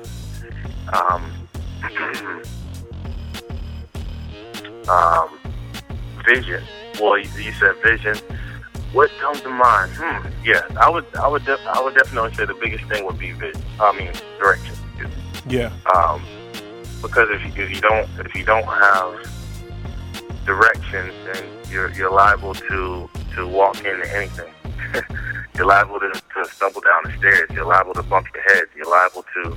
S8: Vision. Well, you said vision. What comes to mind? Yeah, I would definitely say the biggest thing would be vision. I mean, direction.
S2: Yeah.
S8: Because if you don't have direction, then you're liable to walk into anything. You're liable to stumble down the stairs. You're liable to bump your head. You're liable to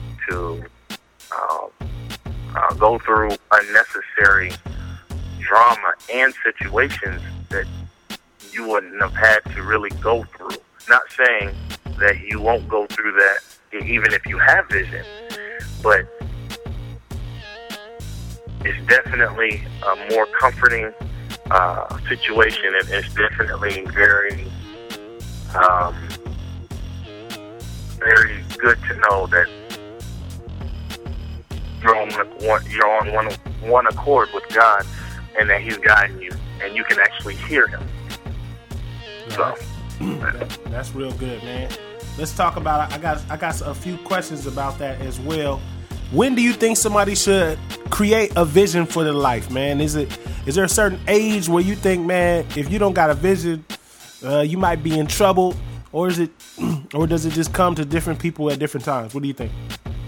S8: go through unnecessary drama and situations that you wouldn't have had to really go through. Not saying that you won't go through that even if you have vision, but it's definitely a more comforting situation, and it's definitely very good to know that you're on one accord with God, and that He's guiding you, and you can actually hear Him. So
S2: that's real good, man. Let's talk about it. I got a few questions about that as well. When do you think somebody should create a vision for their life, man? Is there a certain age where you think, man, if you don't got a vision, you might be in trouble, or does it just come to different people at different times? What do you think?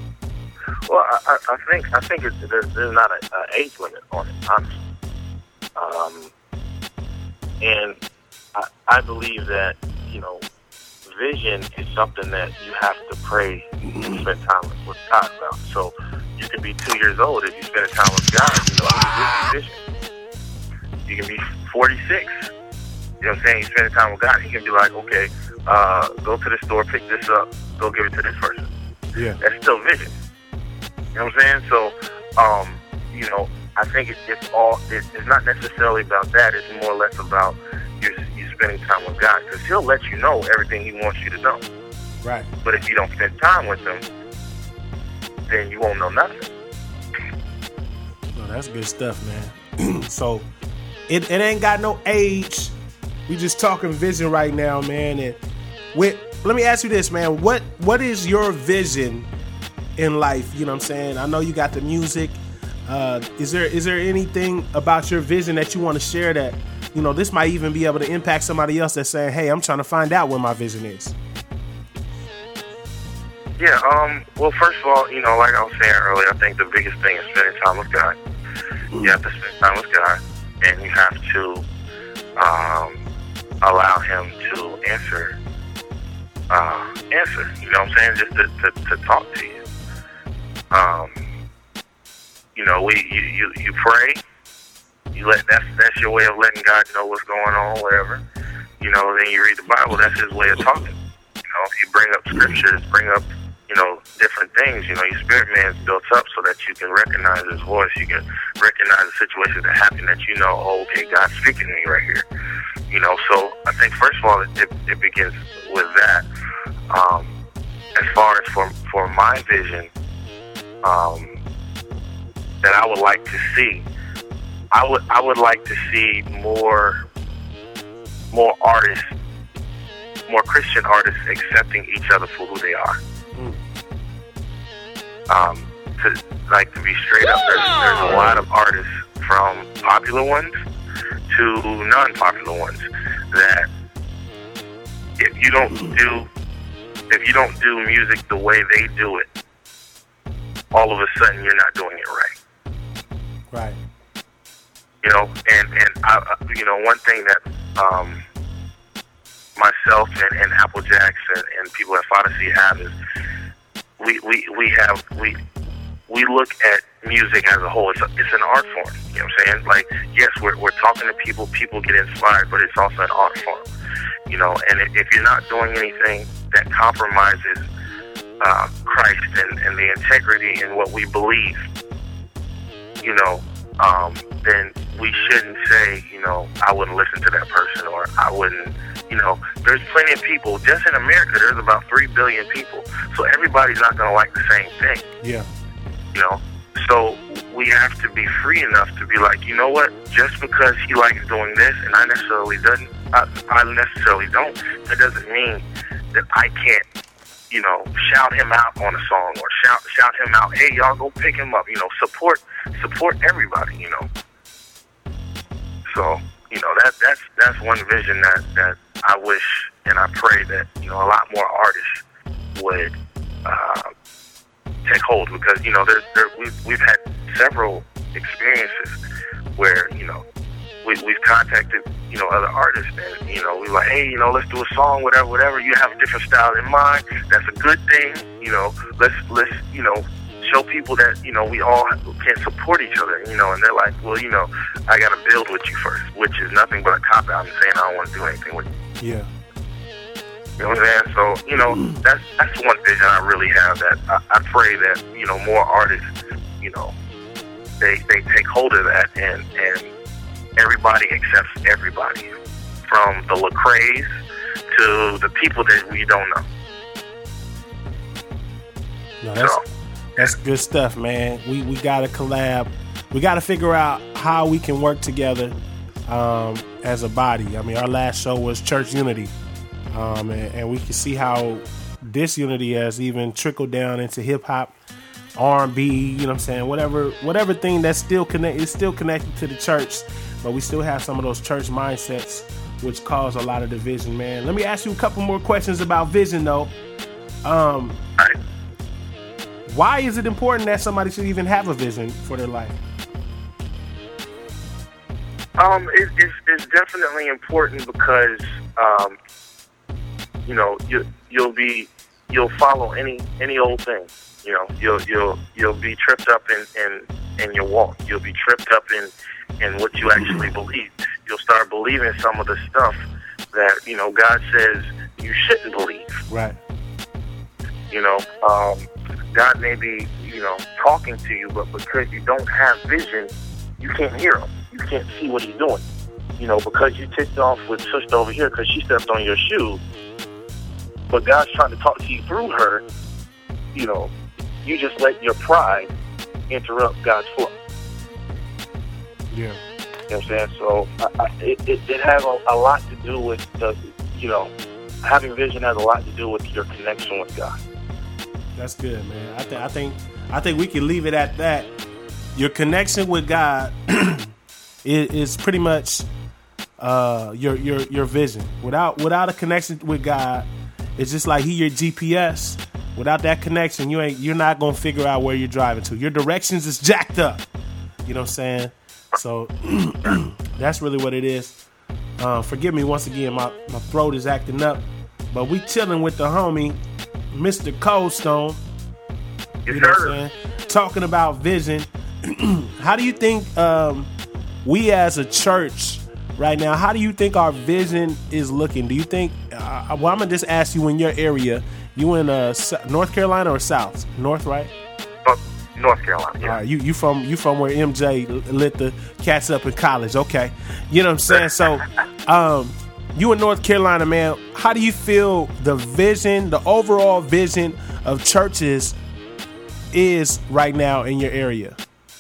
S8: Well, I think there's not an age limit on it, honestly. And I believe that, you know, vision is something that you have to pray and spend time with God about. So you can be 2 years old if you spend time with God, you know, this is vision. You can be 46, you know what I'm saying, you spend time with God, he can be like, okay, go to the store, pick this up, go give it to this person.
S2: Yeah.
S8: That's still vision. You know what I'm saying? So, you know, I think it's not necessarily about that. It's more or less about you spending time with God, because he'll let you know everything he wants you to know.
S2: Right.
S8: But if you don't spend time with him, then you won't know nothing.
S2: No, that's good stuff, man. So it ain't got no age. We just talking vision right now, man. And let me ask you this, man. What is your vision in life? You know what I'm saying? I know you got the music. Is there anything about your vision that you want to share that, you know, this might even be able to impact somebody else that's saying, hey, I'm trying to find out what my vision is?
S8: Yeah, well, first of all, you know, like I was saying earlier, I think the biggest thing is spending time with God. You have to spend time with God, and you have to allow him to answer, you know what I'm saying, just to talk to you. You know, you pray. That's your way of letting God know what's going on, whatever. You know, then you read the Bible. That's his way of talking. You know, you bring up scriptures, bring up, you know, different things. You know, your spirit man's built up so that you can recognize his voice. You can recognize the situations that happen that you know, oh, okay, God's speaking to me right here. You know, so I think first of all, it begins with that. As far as for my vision, that I would like to see, I would like to see more artists, more Christian artists accepting each other for who they are. To be straight up, there's a lot of artists, from popular ones to non-popular ones, that if you don't do music the way they do it, all of a sudden you're not doing it right.
S2: Right.
S8: You know, and I, you know, one thing that myself and Applejack and people at Phodacy have is we look at music as a whole. It's an art form. You know what I'm saying? Like, yes, we're talking to people get inspired, but it's also an art form. You know, and if you're not doing anything that compromises Christ and the integrity in what we believe, you know, then we shouldn't say, you know, I wouldn't listen to that person, or I wouldn't, you know, there's plenty of people. Just in America, there's about 3 billion people. So everybody's not going to like the same thing.
S2: Yeah.
S8: You know, so we have to be free enough to be like, you know what, just because he likes doing this and I necessarily don't, that doesn't mean that I can't, you know, shout him out on a song, or shout him out, hey, y'all go pick him up, you know, support everybody, you know. So, you know, that's one vision that I wish and I pray that, you know, a lot more artists would take hold, because, you know, we've had several experiences where, you know, we've contacted, you know, other artists, and, you know, we're like, hey, you know, let's do a song, whatever, you have a different style in mind, that's a good thing, you know, let's, you know, show people that, you know, we all can support each other, you know, and they're like, well, you know, I got to build with you first, which is nothing but a cop-out and saying I don't want to do anything with you.
S2: Yeah.
S8: You know what I'm saying? So, you know, that's one vision I really have, that I pray that, you know, more artists, you know, they take hold of that, and everybody accepts everybody, from the Lecrae's to the people that we don't know.
S2: No, that's good stuff, man. We got to collab. We got to figure out how we can work together as a body. I mean, our last show was Church Unity. And we can see how this unity has even trickled down into hip hop, R&B, you know what I'm saying? Whatever thing that's still connected to the church, but we still have some of those church mindsets which cause a lot of division, man. Let me ask you a couple more questions about vision, though. Why is it important that somebody should even have a vision for their life?
S8: It's definitely important because you know you'll follow any old thing. You know, you'll be tripped up in your walk. You'll be tripped up in what you actually believe. You'll start believing some of the stuff that, you know, God says you shouldn't believe.
S2: Right.
S8: You know, God may be, you know, talking to you, but because you don't have vision, you can't hear him. You can't see what he's doing. You know, because you ticked off with sister over here because she stepped on your shoe, but God's trying to talk to you through her, you know, you just let your pride interrupt God's flow.
S2: Yeah.
S8: You know what I'm saying? So it has a lot to do with the, you know, having vision has a lot to do with your connection with God.
S2: That's good, man. I think we can leave it at that. Your connection with God is pretty much your vision. Without a connection with God, it's just like He your GPS. Without that connection, you're not gonna figure out where you're driving to. Your directions is jacked up. You know what I'm saying? So that's really what it is. Forgive me once again, my throat is acting up. But we chilling with the homie, Mr. Cold Stone. You know what I'm saying? Talking about vision. How do you think we as a church right now, how do you think our vision is looking? Do you think, well, I'm going to just ask you in your area, you in North Carolina or South? North, right?
S8: North Carolina, yeah.
S2: All right, you from where MJ lit the cats up in college. Okay. You know what I'm saying? So, you in North Carolina, man, how do you feel the vision, the overall vision of churches is right now in your area?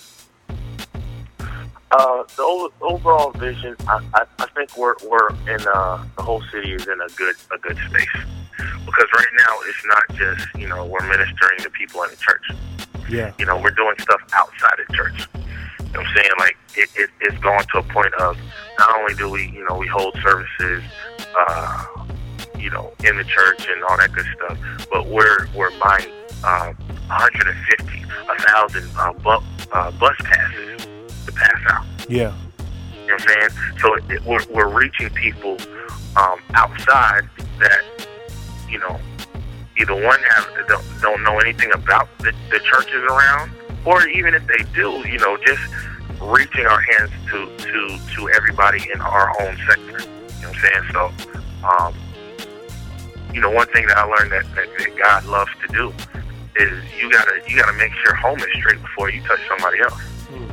S8: The overall vision, I think we're in the whole city is in a good space, because right now it's not just, you know, we're ministering to people in the church.
S2: Yeah.
S8: You know, we're doing stuff outside of church. You know what I'm saying? Like it's going to a point of not only do we, you know, we hold services, you know, in the church and all that good stuff, but we're buying 150, 1,000 bus passes to pass out.
S2: Yeah.
S8: You know what I'm saying? So we're reaching people outside that, you know, either one don't know anything about the churches around, or even if they do, you know, just reaching our hands to everybody in our own sector. You know what I'm saying? So, you know, one thing that I learned that God loves to do is you gotta make sure home is straight before you touch somebody else.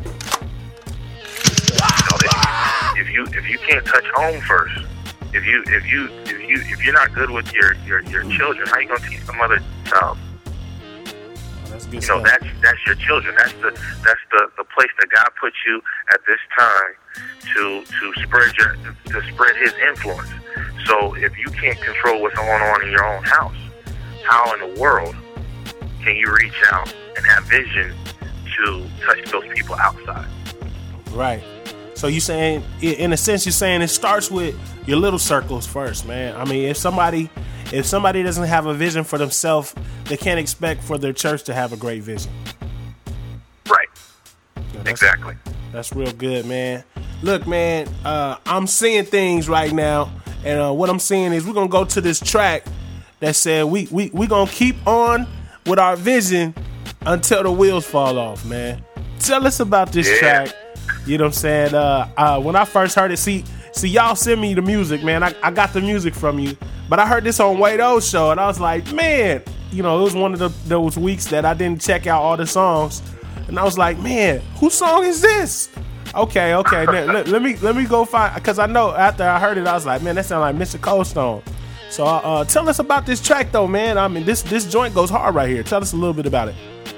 S8: You know, if you can't touch home first, if you're not good with your children, how you gonna teach some other child?
S2: That's good
S8: you know,
S2: stuff.
S8: that's your children. That's the place that God put you at this time to spread His influence. So if you can't control what's going on in your own house, how in the world can you reach out and have vision to touch those people outside?
S2: Right. So you saying, in a sense, you're saying it starts with your little circles first, man. I mean, if somebody doesn't have a vision for themselves, they can't expect for their church to have a great vision.
S8: Right.
S2: Yeah,
S8: exactly.
S2: That's real good, man. Look, man, I'm seeing things right now, and what I'm seeing is we're gonna go to this track that said we gonna keep on with our vision until the wheels fall off, man. Tell us about this track. You know what I'm saying? When I first heard it, see, y'all send me the music, man. I got the music from you, but I heard this on Wade O's show, and I was like, man, you know, it was one of those weeks that I didn't check out all the songs, and I was like, man, whose song is this? Okay, let me go find, because I know after I heard it, I was like, man, that sounds like Mr. Cold Stone. So tell us about this track, though, man. I mean, this joint goes hard right here. Tell us a little bit about it.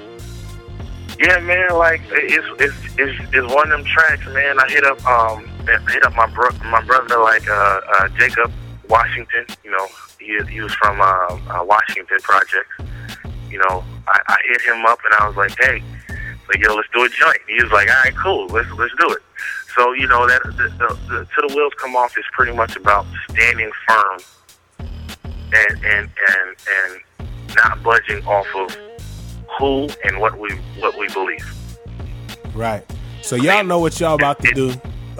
S8: Yeah, man, like it's one of them tracks, man. I hit up my brother, like Jacob Washington. You know, he was from Washington Projects. You know, I hit him up and I was like, hey, like, yo, let's do a joint. He was like, all right, cool, let's do it. So, you know, that the To the Wheels Come Off is pretty much about standing firm and not budging off of who and what we believe.
S2: Right. So y'all know what y'all about to do.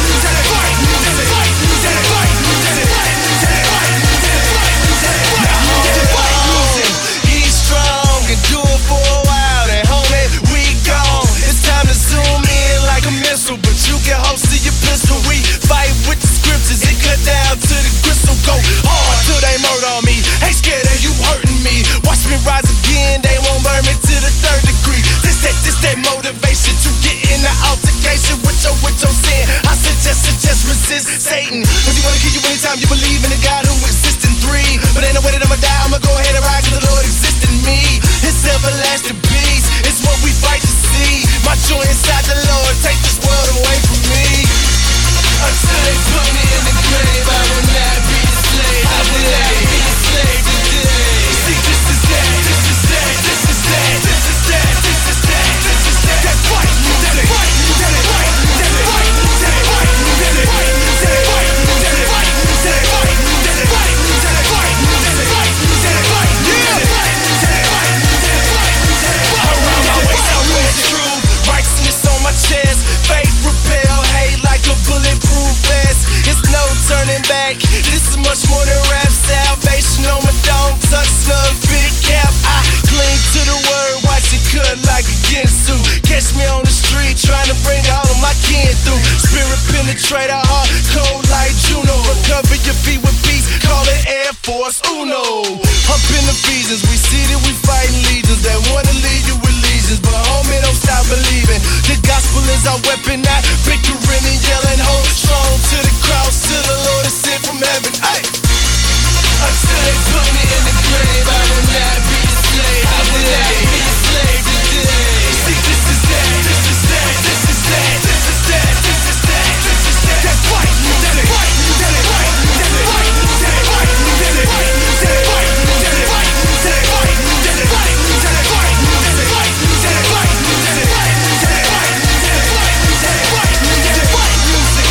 S17: force uno. Up in the Ephesians, we see that we fighting legions that wanna lead you with legions, but homie, don't stop believing. The gospel is our weapon, not bickering and yelling. Hold strong to the cross, to the Lord is sent from heaven. Hey, until they put me in the grave, I will not be a slave. I will not be a slave today. See, this is that, this is that, this is that, this is that, this is that, this is that. That fight music, that fight music, that fight music, that fight music, that fight music, that fight music, that fight music, that fight music, that fight music, that fight music, that fight music, that fight music, that fight music, that fight music, that fight music, that fight music, that fight music, that fight music.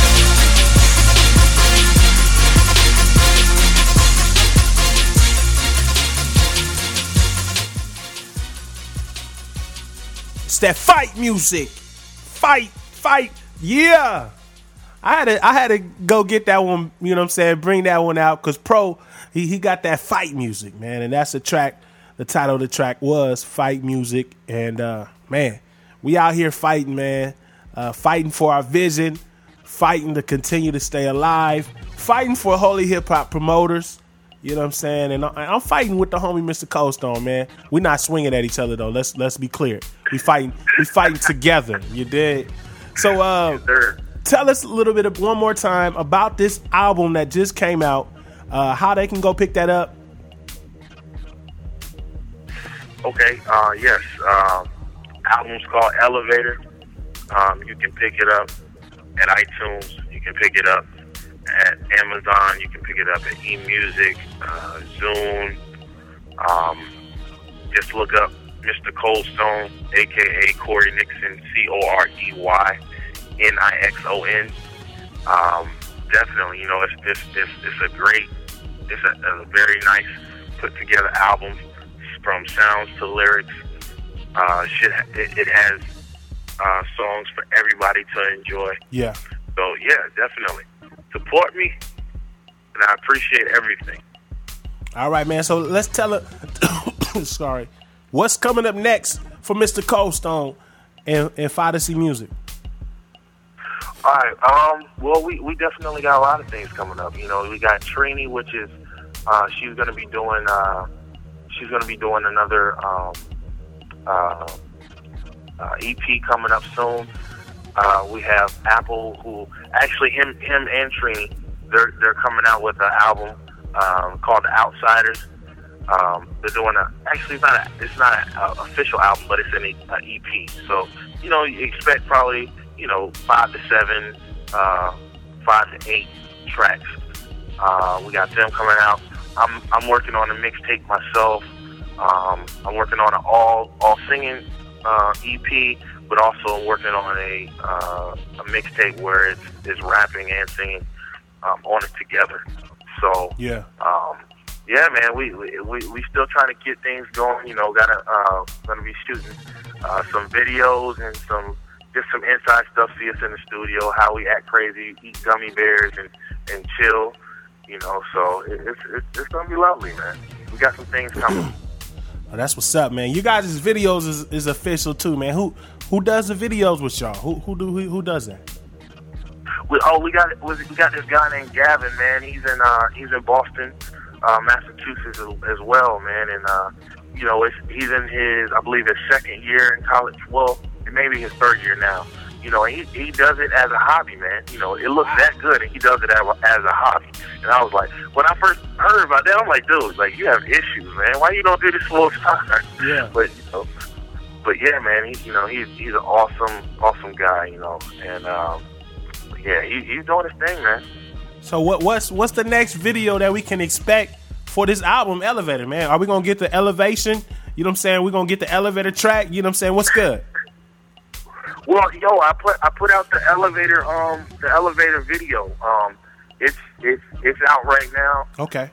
S2: It's that fight music. Fight. Yeah. I had to go get that one, you know what I'm saying, bring that one out, because Pro, he got that fight music, man. And that's the track, the title of the track was Fight Music. And, man, we out here fighting, man. Fighting for our vision, fighting to continue to stay alive, fighting for Holy Hip Hop Promoters. You know what I'm saying? And I'm fighting with the homie Mr. Cold Stone, man. We're not swinging at each other, though. Let's be clear. We fighting together. You did. So tell us a little bit one more time about this album that just came out, how they can go pick that up.
S8: Okay, yes. Album's called Elevator. You can pick it up at iTunes. You can pick it up at Amazon. You can pick it up at eMusic, Zune. Just look up Mr. Cold Stone, a.k.a. Corey Nixon, COREYNIXON. Definitely, you know, it's a very nice put together album from sounds to lyrics. It has songs for everybody to enjoy.
S2: Yeah.
S8: So yeah, definitely support me, and I appreciate everything.
S2: All right, man. So let's tell it. Sorry. What's coming up next for Mr. Cold Stone and Phatasy Music?
S8: All right. Well, we definitely got a lot of things coming up. You know, we got Trini, which is she's going to be doing another EP coming up soon. We have Apple, who actually him and Trini, they're coming out with an album called The Outsiders. They're doing it's not an official album, but it's an EP. So, you know, you expect probably, you know, 5 to 8 tracks. We got them coming out. I'm working on a mixtape myself. I'm working on an all singing EP, but also working on a mixtape where it's rapping and singing on it together. So
S2: yeah.
S8: Yeah, man, we still trying to get things going. You know, gonna be shooting some videos and some inside stuff. See us in the studio, how we act crazy, eat gummy bears, and chill. You know, so it's gonna be lovely, man. We got some things coming.
S2: Oh, that's what's up, man. You guys' videos is official too, man. Who does the videos with y'all? Who does that?
S8: We got this guy named Gavin, man. He's in Boston, Massachusetts as well, man. And you know, he's in I believe his second year in college. Well, maybe his third year now. You know, he does it as a hobby, man. You know, it looks that good, and he does it as a hobby. And I was like, when I first heard about that, I'm like, dude, like, you have issues, man. Why you don't do this full time?
S2: Yeah.
S8: But yeah, man, he's an awesome guy, you know. And yeah, he's doing his thing, man.
S2: So what's the next video that we can expect for this album, Elevator, man? Are we gonna get the elevation? You know what I'm saying? We're gonna get the elevator track. You know what I'm saying? What's good?
S8: Well, I put out the elevator video. It's out right now.
S2: Okay.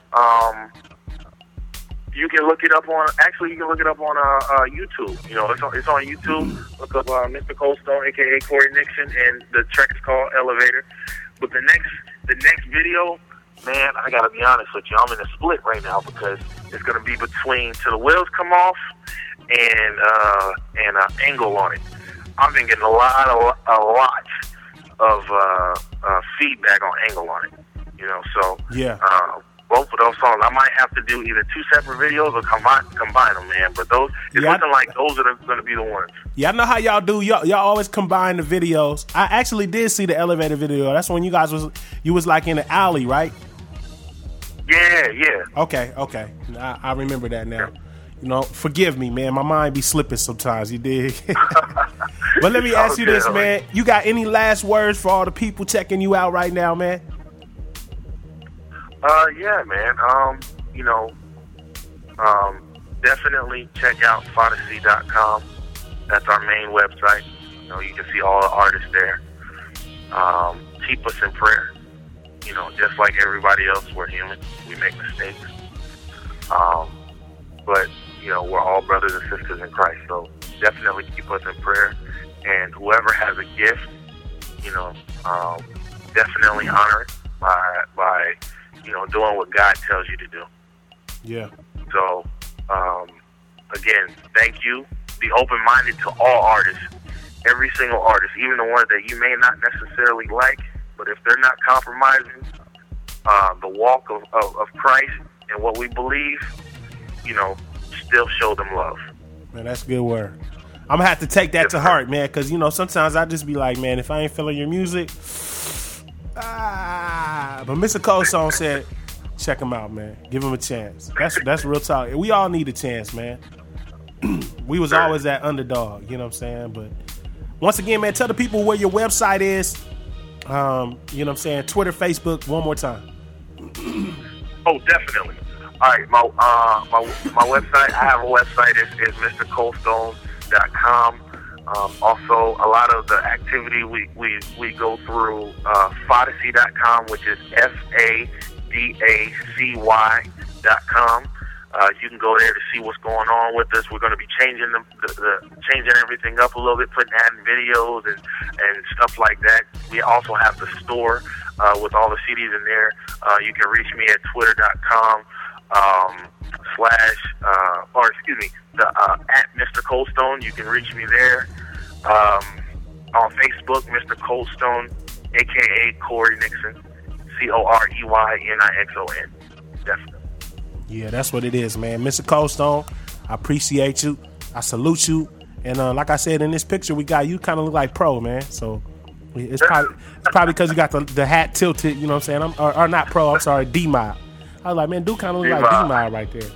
S8: You can look it up on YouTube. You know, it's on YouTube. Look up Mr. Cold Stone, aka Corey Nixon, and the track is called Elevator. But the next video, man, I gotta be honest with you, I'm in a split right now because it's gonna be between Till the Wheels Come Off and Angle on it. I've been getting a lot of feedback on Angle on it. You know, so
S2: yeah.
S8: both of those songs. I might have to do either 2 separate videos or combine them, man. But those, it's looking like those are going to be the ones.
S2: Yeah, I know how y'all do. Y'all always combine the videos. I actually did see the elevator video. That's when you guys was like in the alley, right?
S8: Yeah.
S2: Okay. I remember that now. You know, forgive me, man. My mind be slipping sometimes. You dig? But let me ask you this, man. You got any last words for all the people checking you out right now, man?
S8: Yeah, man. Definitely check out Phodacy.com. That's our main website. You know, you can see all the artists there. Keep us in prayer. You know, just like everybody else, we're human. We make mistakes. But, you know, we're all brothers and sisters in Christ. So definitely keep us in prayer. And whoever has a gift, you know, definitely honor it by you know, doing what God tells you to do.
S2: Yeah.
S8: So, again, thank you. Be open-minded to all artists, every single artist, even the ones that you may not necessarily like, but if they're not compromising the walk of Christ and what we believe, you know, still show them love.
S2: Man, that's a good word. I'm going to have to take that to heart, man, because, you know, sometimes I just be like, man, if I ain't feeling your music, but Mr. Cold Stone said, check him out, man. Give him a chance. That's real talk. We all need a chance, man. We was always that underdog, you know what I'm saying? But once again, man, tell the people where your website is. You know what I'm saying? Twitter, Facebook, one more time.
S8: Oh, definitely. All right, my website, I have a website, is MrColdstone.com. Also, a lot of the activity we go through Phodacy.com, which is FADACY.com. You can go there to see what's going on with us. We're going to be changing changing everything up a little bit, adding videos and stuff like that. We also have the store with all the CDs in there. You can reach me at twitter.com at Mr. Coldstone. You can reach me there. On Facebook, Mr. Coldstone, a.k.a. Corey Nixon, COREYNIXON. Definitely.
S2: Yeah, that's what it is, man. Mr. Coldstone, I appreciate you. I salute you. And like I said, in this picture we got, you kind of look like Pro, man. So it's probably because you got the hat tilted, you know what I'm saying? Or not Pro, I'm sorry, D-Mob. I was like, man, dude kind of look like D-Mob right there.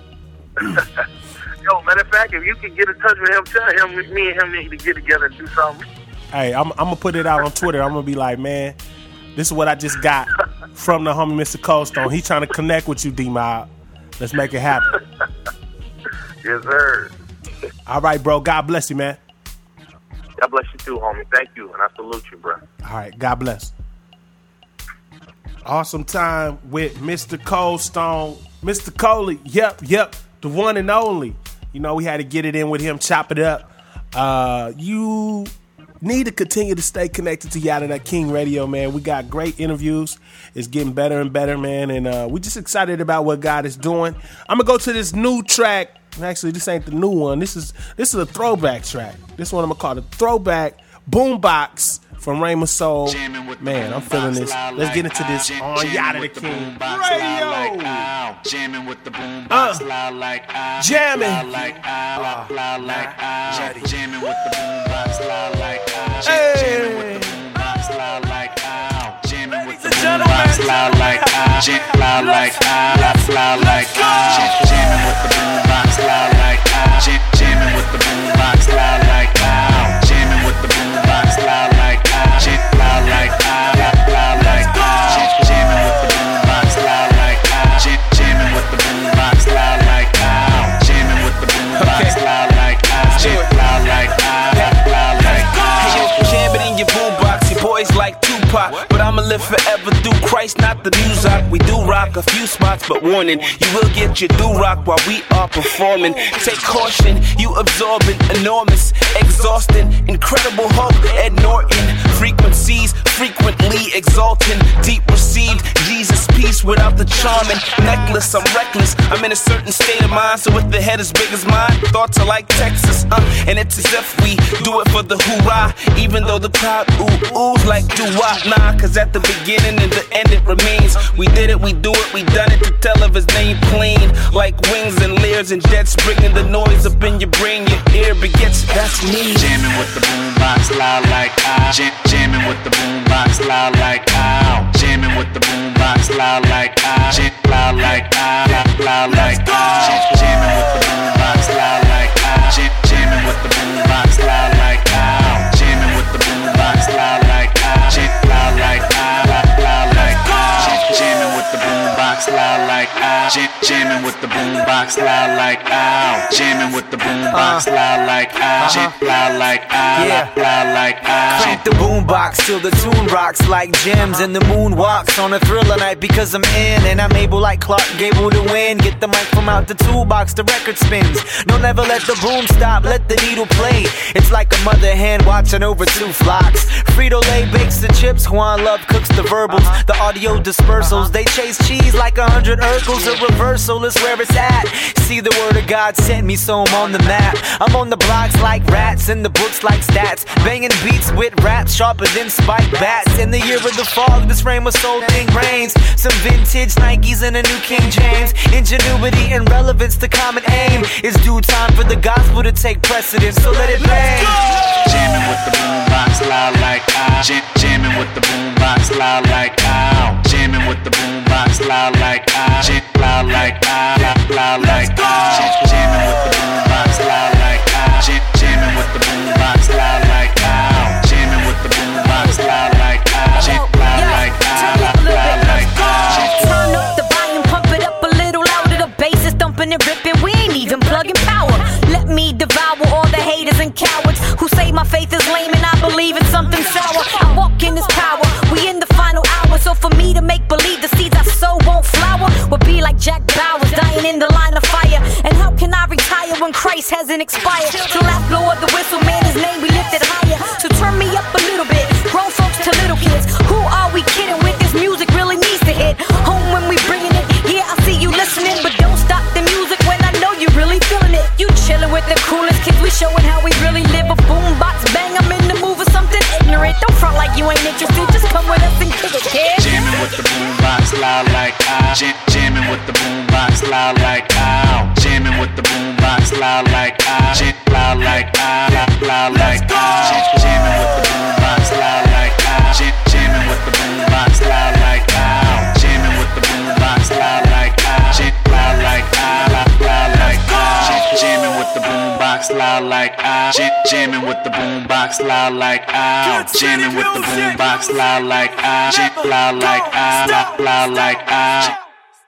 S8: Yo, matter of fact, if you can get in touch with him, tell him me and him need to get together and do something.
S2: Hey, I'm going to put it out on Twitter. I'm going to be like, man, this is what I just got from the homie Mr. Coldstone. He trying to connect with you, D-Mob. Let's make it happen.
S8: Yes, sir.
S2: All right, bro. God bless you, man.
S8: God bless you too, homie. Thank you, and I salute you, bro.
S2: All right, God bless. Awesome time with Mr. Coldstone. Mr. Coley, yep, the one and only. You know, we had to get it in with him, chop it up. You need to continue to stay connected to Yada the King Radio, man. We got great interviews. It's getting better and better, man. And we're just excited about what God is doing. I'm going to go to this new track. Actually, this ain't the new one. This is a throwback track. This one I'm going to call the Throwback Boombox from Raymond Soul. Man, I'm feeling this. Let's get into this on Yada the King Radio.
S18: Jamming with the boombox,
S2: jamming.
S18: Jamming with the boombox,
S2: jamming
S18: with the boombox, jamming with the boombox, jamming with the boombox, jamming with the boombox, jamming with the boombox,
S4: like Tupac, but I'ma live forever through Christ, not the music. We do rock a few spots, but warning, you will get your do-rock while we are performing. Take caution, you absorbing, enormous, exhausting, incredible hope, Ed Norton. Frequencies, frequently exalting, deep received, Jesus peace without the charming necklace. I'm reckless, I'm in a certain state of mind, so if the head is big as mine, thoughts are like Texas, and it's as if we do it for the hoorah, even though the crowd ooh-oohs like do-wop, nah, cause at the beginning and the end it remains, we did it, we do it,
S5: but we done it to tell of his name clean. Like wings and leers and jets, bringing the noise up in your brain. Your ear begets, that's me.
S18: Jamming with the boombox, loud like ow. Jamming with the boombox, loud like ow. Jamming with the boombox, loud like ow. Loud like ow, loud like ow. Jamming with the boombox, loud like ow. Jamming with the boombox, loud like ow. Jamming with the boombox, loud like ow. Loud like ow, loud like ow. Jamming with the boombox, loud like ow. Jamming with the boombox, loud like ow. Jamming with the boombox, loud like ow. Loud like ow, loud like ow.
S19: Crank the boombox till the tune rocks like gems, and the moon walks on a thriller night because I'm in and I'm able like Clark Gable to win. Get the mic from out the toolbox, the record spins. No, never let the boom stop, let the needle play. It's like a mother hen watching over two flocks. Frito-Lay bakes the chips, Juan Love cooks the verbals. The audio dispersals, they chase cheese like 100 Urkels. A reversal is where it's at. See, the word of God sent me, so I'm on the map. I'm on the blocks like rats, in the books like stats. Banging beats with raps sharper than spike bats. In the year of the fog, this rain was soul thing rains. Some vintage Nikes and a new King James. Ingenuity and relevance to common aim. It's due time for the gospel to take precedence, so let it bang.
S18: Jamming with the boombox, loud like ow. Jamming with the boombox, loud like ow. Jamming with the boombox, loud like ow. Loud like ow, loud like ow. Jamming with the boombox, loud like ow. Jamming with the boombox, loud like ow. Jamming with the boombox, loud like ow. Loud like ow, loud like ow.
S13: Turn up the volume, pump it up a little louder. The bass is thumping and ripping. We ain't even plugging power. Let me devour all the haters and cowards who say my faith is lame and I believe it's something sour. I walk in this power. We in the final hour, so for me to make believe the seeds I sow won't flower would be like Jack Bowers dying in the line of fire. And how can I retire when Christ hasn't expired? Till last blow of the whistle, man, his name we lifted higher. So turn me up a little bit, grown folks to little kids. Who are we kidding with? This music really needs to hit home when we bringing it. Yeah, I see you listening, but don't stop the music when I know you really feeling it. You chilling with the coolest kids, we showing how we really live. A boombox bang, I'm in the move or something ignorant. Don't front like you ain't interested, just come with us and kick it, kid.
S18: Jamming with the boombox, loud like ow. Jamming with the boombox, loud like ow. Jamming with the boombox, loud like ow. Loud like ow, loud like ow. Jamming with the boombox, loud like ow. Jamming with the boombox, loud like ow. Jamming with the boombox, loud like ow. Loud like ow, loud like ow. Jamming with the boombox, loud like ow. Jamming with the boombox, loud like ow. Jamming with the boombox, loud like ow. Loud like ow, loud like ow.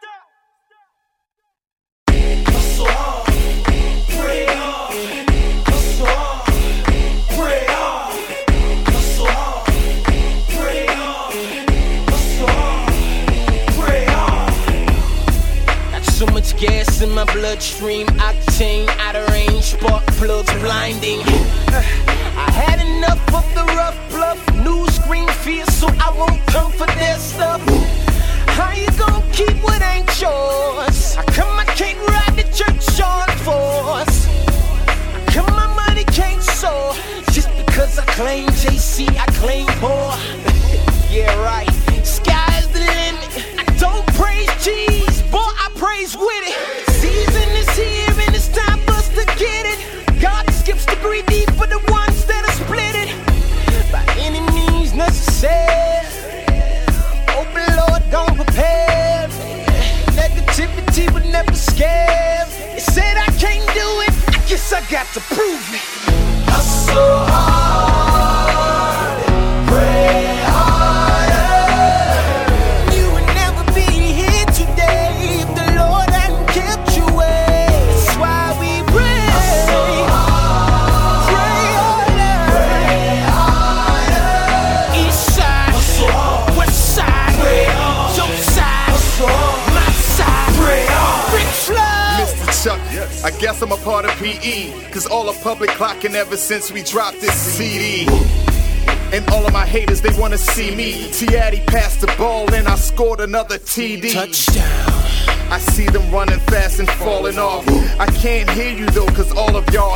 S5: So much gas in my bloodstream, octane out of range, spark plugs blinding. I had enough of the rough bluff, news screen fear, so I won't come for their stuff. How you gonna keep what ain't yours? I can't ride the church on force. My money can't soar just because I claim JC, I claim poor. Yeah, right. Sky's the limit. I don't praise cheese, boy, I praise with it. Season is here and it's time for us to get it. God skips the greedy for the ones that are split it. By any means necessary. Open Lord, don't prepare me. Negativity would never scare me. They said I can't do it, I guess I got to prove it. Hustle hard, pray harder. You would never be here today if the Lord hadn't kept you away. That's why we pray. Hustle hard, pray harder. East side, west side, your side, my side, Rick Flood.
S20: Mr. Chuck, I guess I'm a part of PE, cause all of public clocking ever since we dropped this CD. And all of my haters, they wanna see me. T-Addy passed the ball and I scored another TD.
S5: Touchdown.
S20: I see them running fast and falling off. I can't hear you though, cause all of y'all.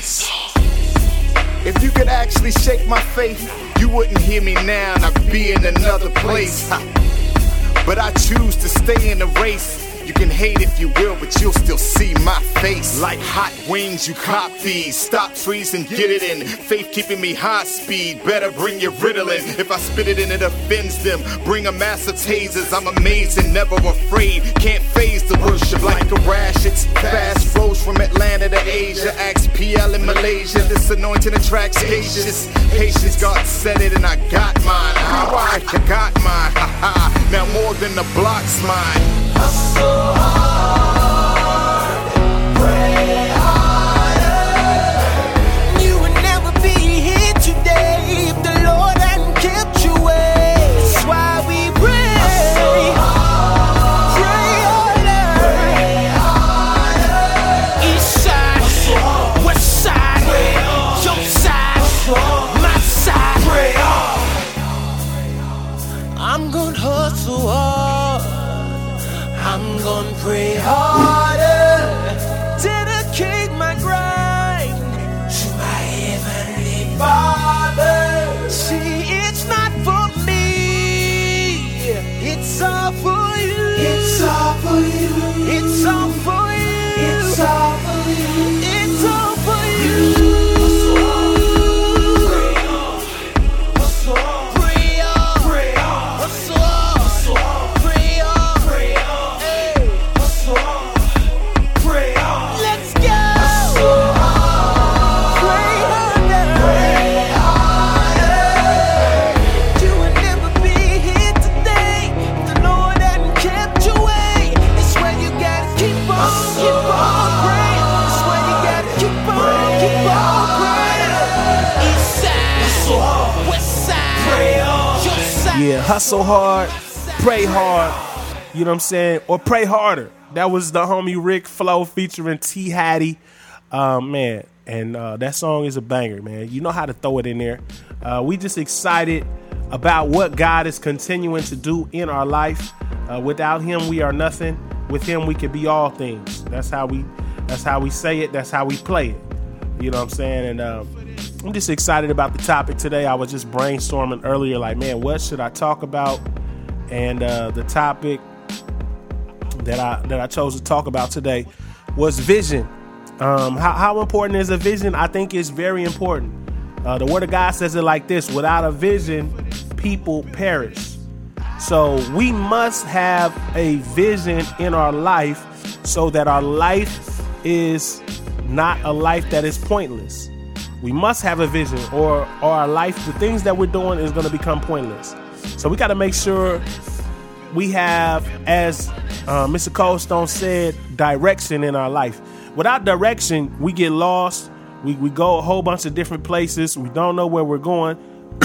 S20: If you could actually shake my faith, you wouldn't hear me now and I'd be in another place. but I choose to stay in the race. You can hate if you will, but you'll still see my face. Like hot wings, you cop these. Stop freezing, get it in. Faith keeping me high speed. Better bring your Ritalin. If I spit it and it offends them, bring a mass of tasers. I'm amazing, never afraid. Can't phase the worship like a rash. It's fast, flows from Atlanta to Asia. Axe PL in Malaysia. This anointing attracts cages. Patience, God said it and I got mine. I got mine. Now more than the block's mine.
S1: Hustle hard, pray harder.
S10: You would never be here today if the Lord hadn't kept you away. That's why we pray. Hustle hard, pray harder. East side, west side, your side, my side. I'm gonna hustle hard. I'm gonna pray harder, dedicate my grind to my heavenly Father. See, it's not for me, it's all for you. It's all for you. It's all for you. It's all for you. It's all for you.
S2: Yeah, hustle hard, pray hard, you know what I'm saying? Or pray harder. That was the homie Rick Flow featuring T. Hattie. Man, and that song is a banger, man. You know how to throw it in there. We just excited about what God is continuing to do in our life. Without him, we are nothing. With him, we can be all things. That's how we say it. That's how we play it. You know what I'm saying? And I'm just excited about the topic today. I was just brainstorming earlier, like, man, what should I talk about? And the topic that I chose to talk about today was vision. How important is a vision? I think it's very important. The Word of God says it like this: without a vision, people perish. So we must have a vision in our life so that our life is not a life that is pointless. We must have a vision, or our life, the things that we're doing, is going to become pointless. So we got to make sure we have, as Mr. Cold Stone said, direction in our life. Without direction, we get lost. We go a whole bunch of different places. We don't know where we're going,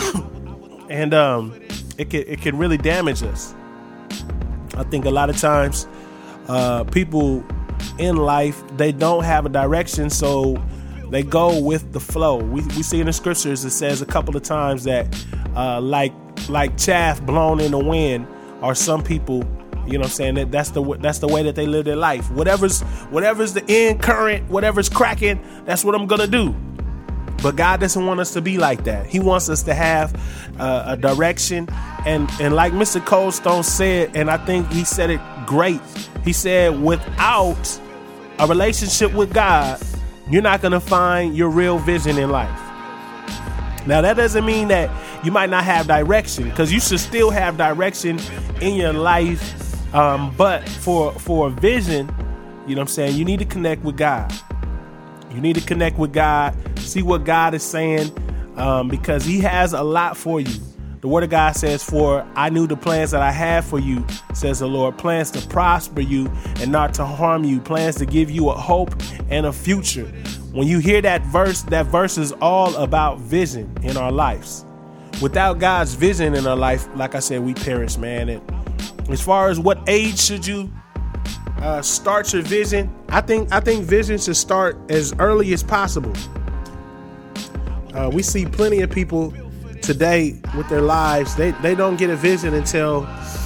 S2: and it can really damage us. I think a lot of times people in life, they don't have a direction, so they go with the flow. We see in the scriptures, it says a couple of times that like chaff blown in the wind are some people, you know what I'm saying, that's the way that they live their life. Whatever's the end current, whatever's cracking, that's what I'm gonna do. But God doesn't want us to be like that. He wants us to have a direction. And like Mr. Cold Stone said, and I think he said it great, he said, without a relationship with God, you're not going to find your real vision in life. Now, that doesn't mean that you might not have direction, because you should still have direction in your life. But for a vision, you know what I'm saying, you need to connect with God. You need to connect with God, see what God is saying, because he has a lot for you. The Word of God says, for I knew the plans that I had for you, says the Lord, plans to prosper you and not to harm you, plans to give you a hope and a future. When you hear that verse is all about vision in our lives. Without God's vision in our life, like I said, we perish, man. And as far as what age should you start your vision, I think vision should start as early as possible. We see plenty of people today with their lives, they don't get a vision until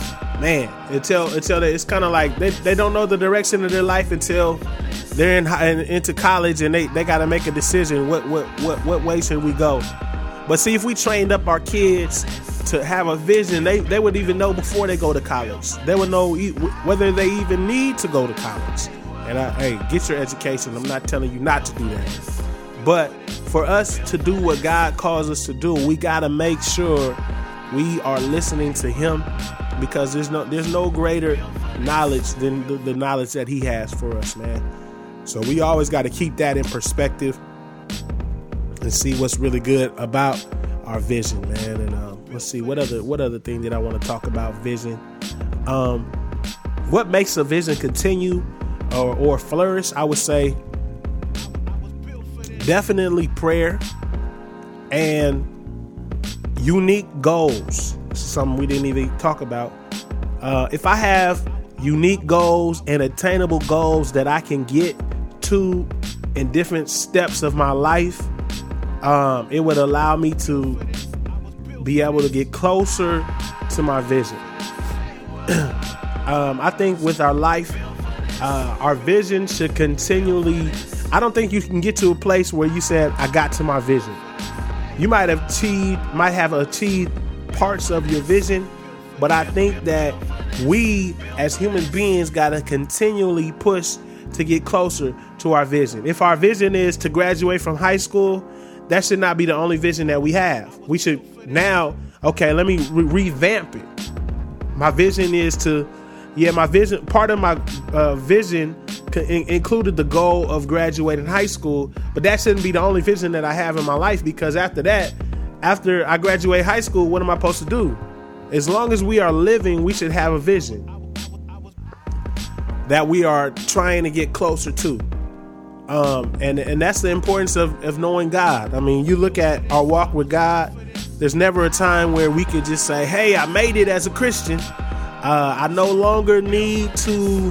S2: it's kind of like they don't know the direction of their life until they're into college, and they got to make a decision. What way should we go? But see, if we trained up our kids to have a vision, they would even know before they go to college. They would know whether they even need to go to college. And hey, get your education. I'm not telling you not to do that. But for us to do what God calls us to do, we got to make sure we are listening to him, because there's no greater knowledge than the knowledge that he has for us, man. So we always got to keep that in perspective and see what's really good about our vision, man. And let's see, what other thing did I want to talk about vision? What makes a vision continue or flourish? I would say definitely prayer and unique goals. This is something we didn't even talk about. If I have unique goals and attainable goals that I can get to in different steps of my life, it would allow me to be able to get closer to my vision. I think with our life, our vision should continually, I don't think you can get to a place where you said, I got to my vision. You might have achieved parts of your vision, but I think that we as human beings got to continually push to get closer to our vision. If our vision is to graduate from high school, that should not be the only vision that we have. We should now, okay, let me revamp it. My vision is to, my vision, part of my vision included the goal of graduating high school, but that shouldn't be the only vision that I have in my life, because after I graduate high school, what am I supposed to do? As long as we are living, we should have a vision that we are trying to get closer to. And that's the importance of knowing God. I mean, you look at our walk with God, there's never a time where we could just say, hey, I made it as a Christian. I no longer need to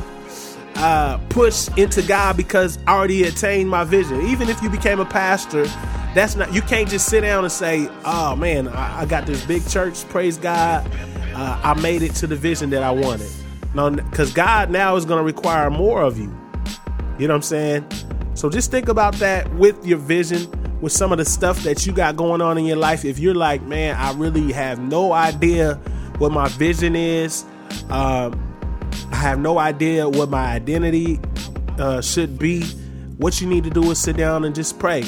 S2: push into God because I already attained my vision. Even if you became a pastor, you can't just sit down and say, oh man, I got this big church, praise God, I made it to the vision that I wanted. No, because God now is going to require more of you. You know what I'm saying? So just think about that with your vision, with some of the stuff that you got going on in your life. If you're like, man, I really have no idea what my vision is, I have no idea what my identity should be, what you need to do is sit down and just pray.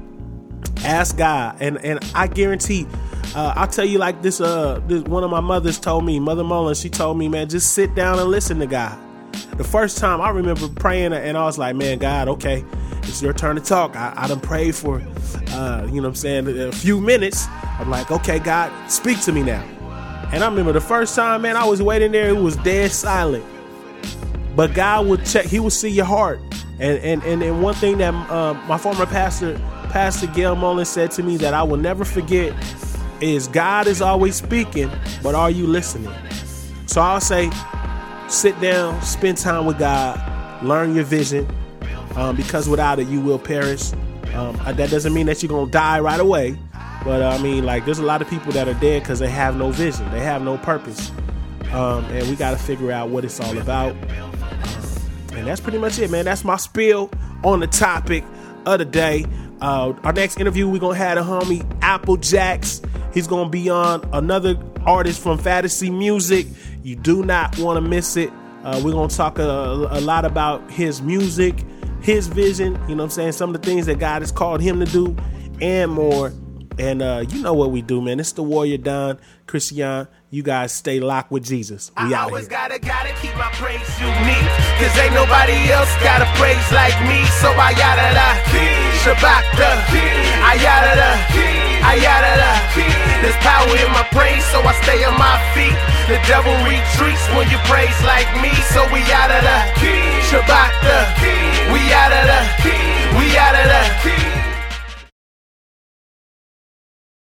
S2: Ask God. And I guarantee, I'll tell you like this, one of my mothers told me, Mother Mullen, she told me, man, just sit down and listen to God. The first time I remember praying and I was like, man, God, okay, it's your turn to talk. I done prayed for, you know what I'm saying, a few minutes. I'm like, okay, God, speak to me now. And I remember the first time, man, I was waiting there. It was dead silent. But God would check. He would see your heart. And one thing that my former pastor, Pastor Gail Mullen, said to me that I will never forget is God is always speaking, but are you listening? So I'll say, sit down, spend time with God, learn your vision, because without it, you will perish. That doesn't mean that you're going to die right away. But I mean, like, there's a lot of people that are dead because they have no vision. They have no purpose. And we got to figure out what it's all about. And that's pretty much it, man. That's my spiel on the topic of the day. Our next interview, we're going to have the homie Applejacks. He's going to be on, another artist from Fantasy Music. You do not want to miss it. We're going to talk a lot about his music, his vision, you know what I'm saying? Some of the things that God has called him to do and more. And you know what we do, man. It's the Warrior Don, Christian. You guys stay locked with Jesus. We out here.
S1: Gotta keep my praise unique, cause ain't nobody else got a praise like me. So I yada da, Shabbat da, I yada da, I yada da. There's power in my praise, so I stay on my feet. The devil retreats when you praise like me. So we yada da, Shabbat da, we yada da, we yada da.